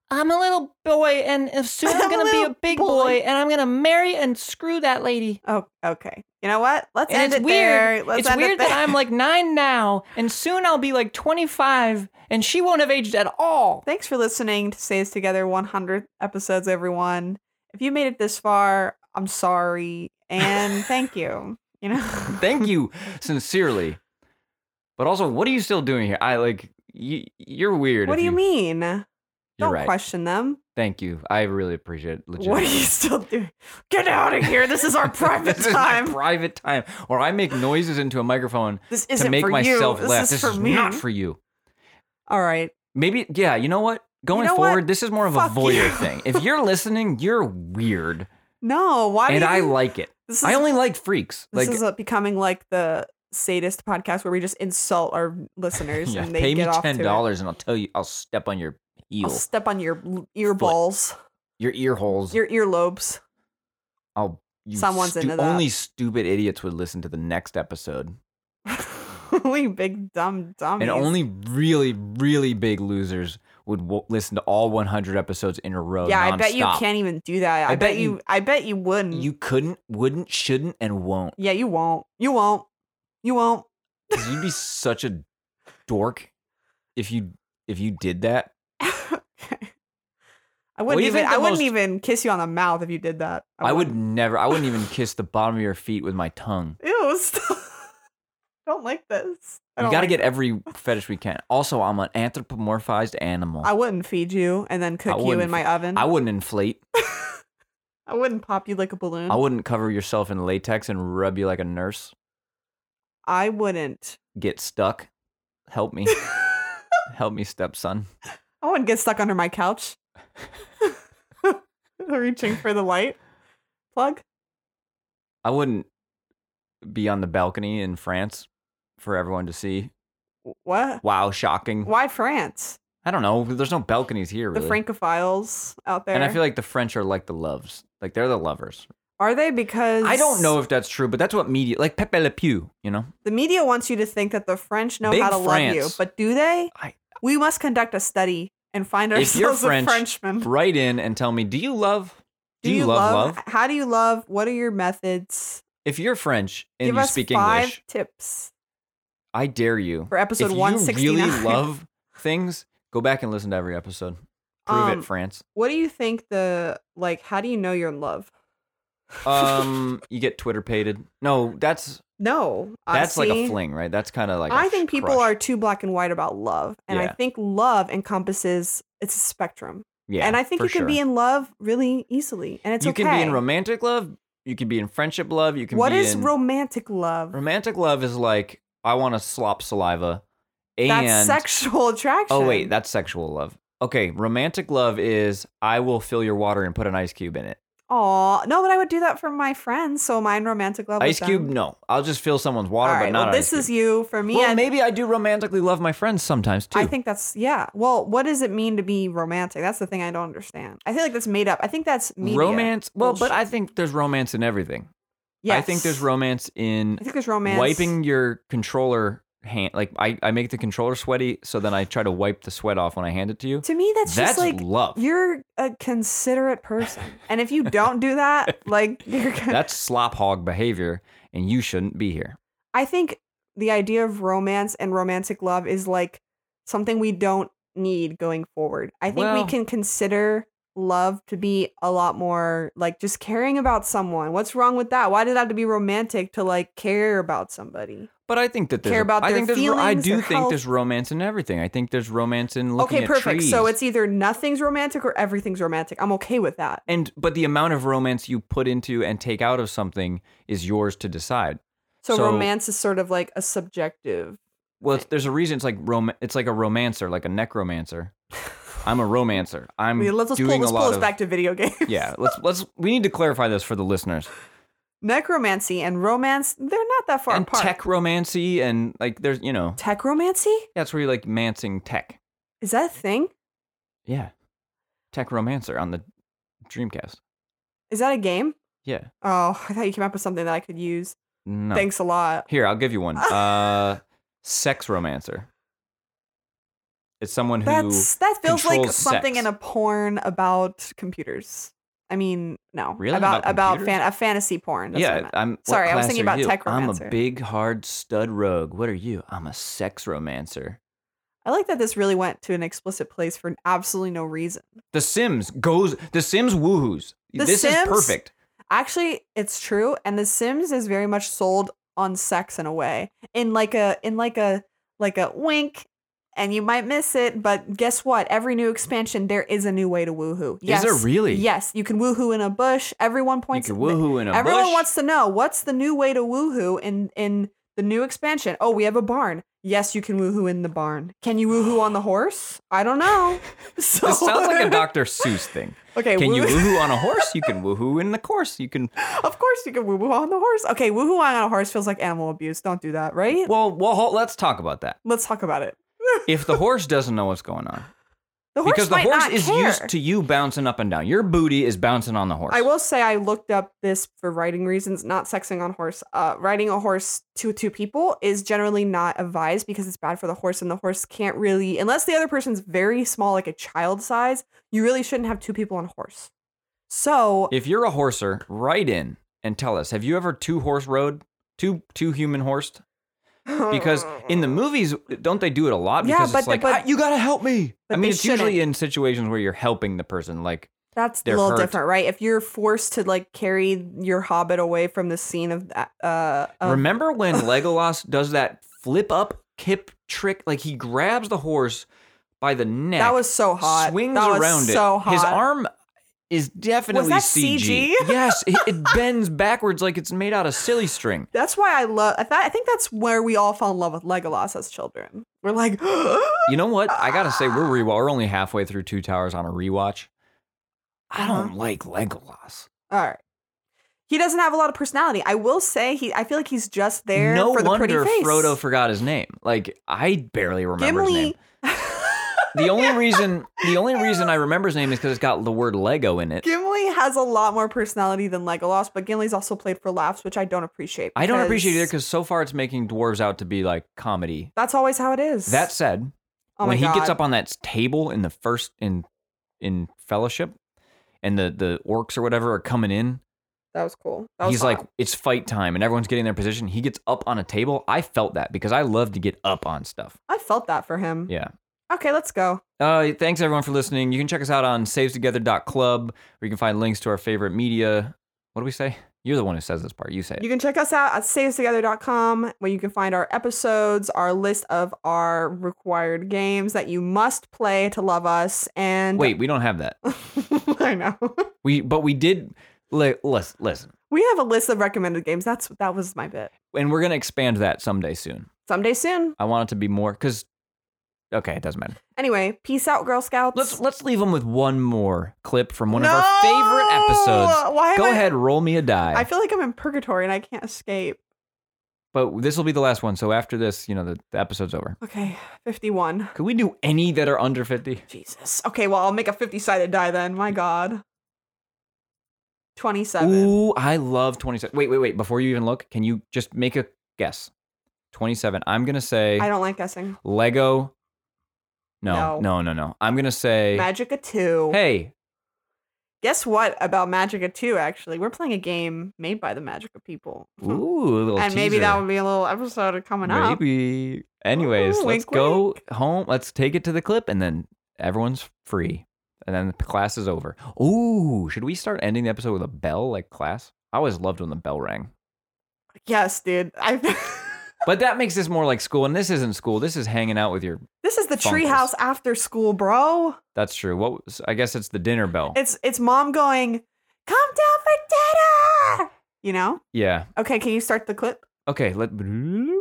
Speaker 1: I'm a little boy, and soon I'm going to be a big boy, and I'm going to marry and screw that lady.
Speaker 3: Oh, okay. You know what? Let's
Speaker 1: And
Speaker 3: end
Speaker 1: it's
Speaker 3: it
Speaker 1: weird.
Speaker 3: there.
Speaker 1: It's weird that I'm like 9 now, and soon I'll be like 25, and she won't have aged at all.
Speaker 3: Thanks for listening to Stays Together 100 episodes, everyone. If you made it this far, I'm sorry, and thank you. You know,
Speaker 2: Thank you sincerely. But also, what are you still doing here? You're weird.
Speaker 3: What do you mean?
Speaker 2: You're
Speaker 3: Don't
Speaker 2: right.
Speaker 3: question them.
Speaker 2: Thank you. I really appreciate it.
Speaker 3: What are you still doing? Get out of here. This is our private
Speaker 2: This is
Speaker 3: time.
Speaker 2: my private time. Or I make noises into a microphone
Speaker 3: This
Speaker 2: to
Speaker 3: isn't
Speaker 2: make
Speaker 3: for
Speaker 2: myself
Speaker 3: you.
Speaker 2: laugh.
Speaker 3: This is for me.
Speaker 2: not for you.
Speaker 3: All right.
Speaker 2: Maybe, yeah, you know what? Going
Speaker 3: know
Speaker 2: forward,
Speaker 3: what?
Speaker 2: this is more of
Speaker 3: Fuck
Speaker 2: a voyeur
Speaker 3: you.
Speaker 2: thing. If you're listening, you're weird.
Speaker 3: No, why?
Speaker 2: And
Speaker 3: do you
Speaker 2: I
Speaker 3: think-
Speaker 2: like it.
Speaker 3: This is,
Speaker 2: I only like freaks.
Speaker 3: This
Speaker 2: Like,
Speaker 3: is becoming like the sadist podcast where we just insult our listeners
Speaker 2: yeah,
Speaker 3: and they
Speaker 2: pay me
Speaker 3: get off to it.
Speaker 2: $10 and I'll tell you, I'll step on your heel,
Speaker 3: I'll step on your ear balls,
Speaker 2: your ear holes.
Speaker 3: your earlobes. Someone's into that.
Speaker 2: Only stupid idiots would listen to the next episode.
Speaker 3: Only big dumb dummies.
Speaker 2: And only really, really big losers would listen to all 100 episodes in a row.
Speaker 3: Yeah, I bet you
Speaker 2: nonstop.
Speaker 3: can't even do that. I bet you. I bet you wouldn't.
Speaker 2: You couldn't, wouldn't, shouldn't, and won't.
Speaker 3: Yeah, you won't. You won't. You won't.
Speaker 2: 'Cause you'd be such a dork if you did that.
Speaker 3: Okay. I
Speaker 2: What do
Speaker 3: wouldn't
Speaker 2: you
Speaker 3: even.
Speaker 2: think the
Speaker 3: I wouldn't
Speaker 2: most-
Speaker 3: even kiss you on the mouth if you did that.
Speaker 2: I would never. I wouldn't even kiss the bottom of your feet with my tongue.
Speaker 3: Ew. Stop. Don't like this. I
Speaker 2: We
Speaker 3: don't
Speaker 2: got to
Speaker 3: like
Speaker 2: get every fetish we can. Also, I'm an anthropomorphized animal.
Speaker 3: I wouldn't feed you and then cook you
Speaker 2: wouldn't
Speaker 3: in my oven.
Speaker 2: I wouldn't inflate.
Speaker 3: I wouldn't pop you like a balloon.
Speaker 2: I wouldn't cover yourself in latex and rub you like a nurse.
Speaker 3: I wouldn't.
Speaker 2: Get stuck. Help me. Help me, stepson.
Speaker 3: I wouldn't get stuck under my couch. Reaching for the light plug.
Speaker 2: I wouldn't be on the balcony in France for everyone to see.
Speaker 3: What?
Speaker 2: Wow, shocking.
Speaker 3: Why France?
Speaker 2: I don't know. There's no balconies here, really.
Speaker 3: The Francophiles out there.
Speaker 2: And I feel like the French are like the loves. Like, they're the lovers.
Speaker 3: Are they? Because
Speaker 2: I don't know if that's true, but that's what media... Like Pepe Le Pew, you know?
Speaker 3: the media wants you to think that the French know
Speaker 2: Big
Speaker 3: how to love you,
Speaker 2: France.
Speaker 3: but do they?
Speaker 2: I-
Speaker 3: We must conduct a study and find
Speaker 2: If you're
Speaker 3: ourselves a
Speaker 2: French,
Speaker 3: Frenchman.
Speaker 2: write in and tell me, do you love... Do you love?
Speaker 3: How do you love? What are your methods?
Speaker 2: If you're French and
Speaker 3: Give
Speaker 2: you
Speaker 3: us
Speaker 2: speak
Speaker 3: 5
Speaker 2: English,
Speaker 3: tips
Speaker 2: I dare you.
Speaker 3: for episode
Speaker 2: If
Speaker 3: 169.
Speaker 2: you really love things, go back and listen to every episode. Prove it, France.
Speaker 3: What do you think how do you know you're in love?
Speaker 2: You get Twitter pated. No, that's
Speaker 3: No.
Speaker 2: like a
Speaker 3: see,
Speaker 2: fling, right? That's kind of like
Speaker 3: I think people
Speaker 2: crush.
Speaker 3: are too black and white about love. And I
Speaker 2: Yeah.
Speaker 3: think love encompasses, it's a spectrum.
Speaker 2: Yeah,
Speaker 3: and I think
Speaker 2: for
Speaker 3: you can
Speaker 2: sure.
Speaker 3: be in love really easily. And it's
Speaker 2: You
Speaker 3: okay.
Speaker 2: can be in romantic love. You can be in friendship love. You can
Speaker 3: What
Speaker 2: be
Speaker 3: is
Speaker 2: in...
Speaker 3: romantic love?
Speaker 2: Romantic love is like, I want to slop saliva. And...
Speaker 3: That's sexual attraction.
Speaker 2: Oh, wait, that's sexual love. Okay, romantic love is, I will fill your water and put an ice cube in it.
Speaker 3: Aw, no, but I would do that for my friends. So am I in romantic love
Speaker 2: Ice
Speaker 3: with
Speaker 2: cube,
Speaker 3: them?
Speaker 2: no. I'll just fill someone's water,
Speaker 3: All
Speaker 2: but
Speaker 3: right,
Speaker 2: not
Speaker 3: well,
Speaker 2: an
Speaker 3: this
Speaker 2: ice
Speaker 3: is
Speaker 2: cube.
Speaker 3: you. For me,
Speaker 2: Well,
Speaker 3: I
Speaker 2: maybe I do romantically love my friends sometimes, too.
Speaker 3: I think that's, yeah. Well, what does it mean to be romantic? That's the thing I don't understand. I feel like that's made up. I think that's media.
Speaker 2: Romance, well, but
Speaker 3: bullshit.
Speaker 2: I think there's romance in everything.
Speaker 3: Yes.
Speaker 2: I think there's romance in
Speaker 3: I think there's romance.
Speaker 2: wiping your controller hand. Like, I make the controller sweaty, so then I try to wipe the sweat off when I hand it to you.
Speaker 3: To me, that's just like
Speaker 2: love.
Speaker 3: you're a considerate person, and if you don't do that, like you're.
Speaker 2: That's slop hog behavior, and you shouldn't be here.
Speaker 3: I think the idea of romance and romantic love is like something we don't need going forward. I think we
Speaker 2: Well-
Speaker 3: can consider love to be a lot more like just caring about someone. What's wrong with that? Why does it have to be romantic to like care about somebody?
Speaker 2: But I think that there's
Speaker 3: Care about
Speaker 2: I
Speaker 3: their
Speaker 2: think there's I
Speaker 3: feelings,
Speaker 2: do
Speaker 3: their
Speaker 2: think
Speaker 3: health.
Speaker 2: there's romance in everything. I think there's romance in looking
Speaker 3: Okay,
Speaker 2: at
Speaker 3: perfect.
Speaker 2: trees.
Speaker 3: So it's either nothing's romantic or everything's romantic. I'm okay with that.
Speaker 2: but the amount of romance you put into and take out of something is yours to decide.
Speaker 3: So,
Speaker 2: So-
Speaker 3: romance is sort of like a subjective.
Speaker 2: Well, there's a reason it's like it's like a romancer, like a necromancer. I'm a romancer. I'm
Speaker 3: Let's
Speaker 2: doing
Speaker 3: pull
Speaker 2: a lot
Speaker 3: us
Speaker 2: of
Speaker 3: back to video games.
Speaker 2: yeah. We need to clarify this for the listeners.
Speaker 3: Necromancy and romance, they're not that far
Speaker 2: And
Speaker 3: apart.
Speaker 2: techromancy and like there's
Speaker 3: Techromancy?
Speaker 2: that's where you like mancing tech.
Speaker 3: Is that a thing?
Speaker 2: Yeah, techromancer on the Dreamcast.
Speaker 3: Is that a game?
Speaker 2: Yeah,
Speaker 3: Oh, I thought you came up with something that I could use.
Speaker 2: no.
Speaker 3: Thanks a lot.
Speaker 2: Here, I'll give you one. Sex romancer. It's someone who
Speaker 3: that feels like
Speaker 2: controls
Speaker 3: something
Speaker 2: sex.
Speaker 3: in a porn about computers. I mean, no,
Speaker 2: Really?
Speaker 3: about
Speaker 2: About computers?
Speaker 3: a fantasy porn. That's what I
Speaker 2: Yeah,
Speaker 3: meant.
Speaker 2: I'm. what
Speaker 3: Sorry, I was
Speaker 2: class
Speaker 3: thinking
Speaker 2: are
Speaker 3: about
Speaker 2: you?
Speaker 3: tech
Speaker 2: I'm a
Speaker 3: romancer.
Speaker 2: big hard stud rogue. What are you? I'm a sex romancer.
Speaker 3: I like that this really went to an explicit place for absolutely no reason.
Speaker 2: The Sims woohoos.
Speaker 3: The
Speaker 2: This
Speaker 3: Sims?
Speaker 2: is perfect.
Speaker 3: Actually, it's true, and The Sims is very much sold on sex in a way, in like a wink, and you might miss it, but guess what? Every new expansion, there is a new way to woohoo. Yes,
Speaker 2: there really?
Speaker 3: Yes, you can woohoo in a bush. Everyone
Speaker 2: You
Speaker 3: points.
Speaker 2: can woohoo in a
Speaker 3: Everyone
Speaker 2: bush.
Speaker 3: wants to know what's the new way to woohoo in the new expansion. Oh, we have a barn. Yes, you can woohoo in the barn. Can you woohoo on the horse? I don't know. So,
Speaker 2: This sounds like a Dr. Seuss thing.
Speaker 3: Okay,
Speaker 2: Can you
Speaker 3: woo-
Speaker 2: woohoo on a horse? You can woohoo in the course. You can.
Speaker 3: Of course, you can woohoo on the horse. Okay, woohoo on a horse feels like animal abuse. Don't do that, right?
Speaker 2: Well, let's talk about that.
Speaker 3: Let's talk about it.
Speaker 2: If the horse doesn't know what's going on,
Speaker 3: The horse
Speaker 2: because the
Speaker 3: might
Speaker 2: horse
Speaker 3: not
Speaker 2: is
Speaker 3: care.
Speaker 2: used to you bouncing up and down. Your booty is bouncing on the horse.
Speaker 3: I will say I looked up this for writing reasons, not sexing on horse. Riding a horse to two people is generally not advised because it's bad for the horse, and the horse can't really, unless the other person's very small, like a child size, you really shouldn't have two people on a horse. So
Speaker 2: If you're a horser, write in and tell us. Have you ever two human horsed? Because in the movies, don't they do it a lot?
Speaker 3: Yeah,
Speaker 2: Because
Speaker 3: but-
Speaker 2: it's like,
Speaker 3: but-
Speaker 2: you gotta help me.
Speaker 3: but
Speaker 2: I mean,
Speaker 3: they
Speaker 2: it's usually
Speaker 3: shouldn't.
Speaker 2: in situations where you're helping the person. Like,
Speaker 3: that's a
Speaker 2: they're
Speaker 3: little
Speaker 2: hurt.
Speaker 3: different, right? If you're forced to like carry your hobbit away from the scene of
Speaker 2: remember when Legolas does that flip up kip trick? Like, he grabs the horse by the neck.
Speaker 3: that was so hot.
Speaker 2: Swings
Speaker 3: that was
Speaker 2: around
Speaker 3: so
Speaker 2: it.
Speaker 3: hot.
Speaker 2: His arm is definitely
Speaker 3: that
Speaker 2: CG.
Speaker 3: CG?
Speaker 2: Yes, it bends backwards like it's made out of silly string.
Speaker 3: That's why I think that's where we all fell in love with Legolas as children. We're like,
Speaker 2: You know what? I gotta say, we're only halfway through Two Towers on a rewatch. I
Speaker 3: Uh-huh.
Speaker 2: don't like Legolas.
Speaker 3: all right. He doesn't have a lot of personality. I will say I feel like he's just there
Speaker 2: No
Speaker 3: for the pretty
Speaker 2: wonder
Speaker 3: face.
Speaker 2: Frodo forgot his name. Like, I barely remember his name.
Speaker 3: Gimli.
Speaker 2: The only reason I remember his name is because it's got the word Lego in it.
Speaker 3: Gimli has a lot more personality than Legolas, but Gimli's also played for laughs, which I don't appreciate.
Speaker 2: I don't appreciate it either because so far it's making dwarves out to be like comedy.
Speaker 3: That's always how it is.
Speaker 2: That said,
Speaker 3: oh my
Speaker 2: when he
Speaker 3: God.
Speaker 2: gets up on that table in the first in Fellowship, and the orcs or whatever are coming in,
Speaker 3: That was cool. That was
Speaker 2: he's
Speaker 3: hot.
Speaker 2: like, it's fight time, and everyone's getting their position. He gets up on a table. I felt that because I love to get up on stuff.
Speaker 3: I felt that for him.
Speaker 2: Yeah.
Speaker 3: Okay, let's go.
Speaker 2: Thanks everyone for listening. You can check us out on savetogether.club, where you can find links to our favorite media. What do we say? You're the one who says this part. You say it.
Speaker 3: You can check us out at savestogether.com, where you can find our episodes, our list of our required games that you must play to love us. And
Speaker 2: Wait, we don't have that.
Speaker 3: I know.
Speaker 2: But we did. Listen,
Speaker 3: We have a list of recommended games. That was my bit.
Speaker 2: and we're gonna expand that someday soon.
Speaker 3: Someday soon.
Speaker 2: I want it to be more because. Okay, it doesn't matter.
Speaker 3: Anyway, peace out, Girl Scouts.
Speaker 2: Let's leave them with one more clip from one of our favorite episodes.
Speaker 3: Why am
Speaker 2: Go
Speaker 3: I-
Speaker 2: ahead, roll me a die.
Speaker 3: I feel like I'm in purgatory and I can't escape.
Speaker 2: But this will be the last one. So after this, the episode's over.
Speaker 3: Okay, 51.
Speaker 2: Could we do any that are under 50?
Speaker 3: Jesus. Okay, well, I'll make a 50-sided die then. My God. 27.
Speaker 2: Ooh, I love 27. Wait. Before you even look, can you just make a guess? 27. I'm going to say
Speaker 3: I don't like guessing.
Speaker 2: Lego.
Speaker 3: No.
Speaker 2: No. I'm going to say,
Speaker 3: Magica 2.
Speaker 2: hey,
Speaker 3: Guess what about Magica 2, actually? We're playing a game made by the Magica people.
Speaker 2: ooh, a little
Speaker 3: And maybe that
Speaker 2: teaser.
Speaker 3: would be a little episode coming up.
Speaker 2: Maybe. Anyways,
Speaker 3: Ooh,
Speaker 2: let's
Speaker 3: wink,
Speaker 2: go home. Let's take it to the clip, and then everyone's free. And then the class is over. Ooh, should we start ending the episode with a bell like class? I always loved when the bell rang.
Speaker 3: Yes, dude.
Speaker 2: But that makes this more like school, and this isn't school. This is hanging out with your.
Speaker 3: This is the
Speaker 2: Funkles.
Speaker 3: treehouse after school, bro.
Speaker 2: That's true. I guess it's the dinner bell.
Speaker 3: It's mom going, come down for dinner. You know?
Speaker 2: Yeah.
Speaker 3: Okay, can you start the clip?
Speaker 2: Okay.
Speaker 3: I'm burning!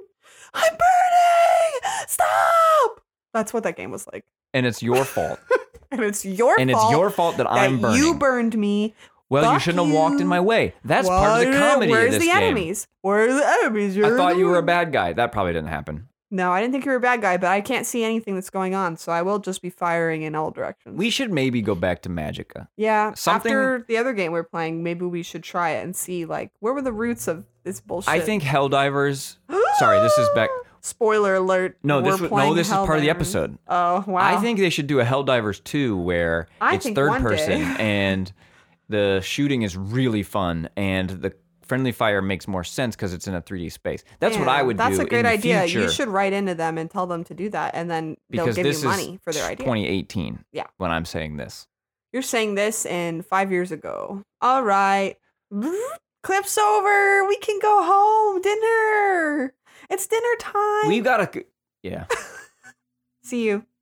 Speaker 3: Stop! That's what that game was like.
Speaker 2: And it's your fault.
Speaker 3: And it's your
Speaker 2: And it's
Speaker 3: fault.
Speaker 2: your fault that I'm burning.
Speaker 3: You burned me.
Speaker 2: Well, you
Speaker 3: Fuck
Speaker 2: shouldn't have walked in
Speaker 3: you.
Speaker 2: my way. That's part of the comedy
Speaker 3: Where's
Speaker 2: of this
Speaker 3: the
Speaker 2: game.
Speaker 3: enemies? Where are the enemies?
Speaker 2: I thought you were a bad guy. That probably didn't happen.
Speaker 3: No, I didn't think you were a bad guy, but I can't see anything that's going on, so I will just be firing in all directions.
Speaker 2: We should maybe go back to Magica.
Speaker 3: Yeah,
Speaker 2: Something-
Speaker 3: after the other game we're playing, maybe we should try it and see, like, where were the roots of this bullshit?
Speaker 2: I think Helldivers. Sorry, this is back.
Speaker 3: Spoiler alert.
Speaker 2: No,
Speaker 3: this
Speaker 2: is part of the episode.
Speaker 3: Oh, wow.
Speaker 2: I think they should do a Helldivers 2 where it's
Speaker 3: think
Speaker 2: third
Speaker 3: one
Speaker 2: person
Speaker 3: day.
Speaker 2: and the shooting is really fun and the friendly fire makes more sense because it's in a 3D space. That's what I would do.
Speaker 3: That's a great
Speaker 2: in the
Speaker 3: idea.
Speaker 2: future,
Speaker 3: You should write into them and tell them to do that, and then they'll
Speaker 2: because
Speaker 3: give
Speaker 2: this
Speaker 3: you money
Speaker 2: is
Speaker 3: for their idea.
Speaker 2: 2018.
Speaker 3: Yeah.
Speaker 2: When I'm saying this.
Speaker 3: You're saying this in 5 years ago. All right. Clip's over. We can go home. Dinner. It's dinner time.
Speaker 2: We've got to. Yeah.
Speaker 3: See you.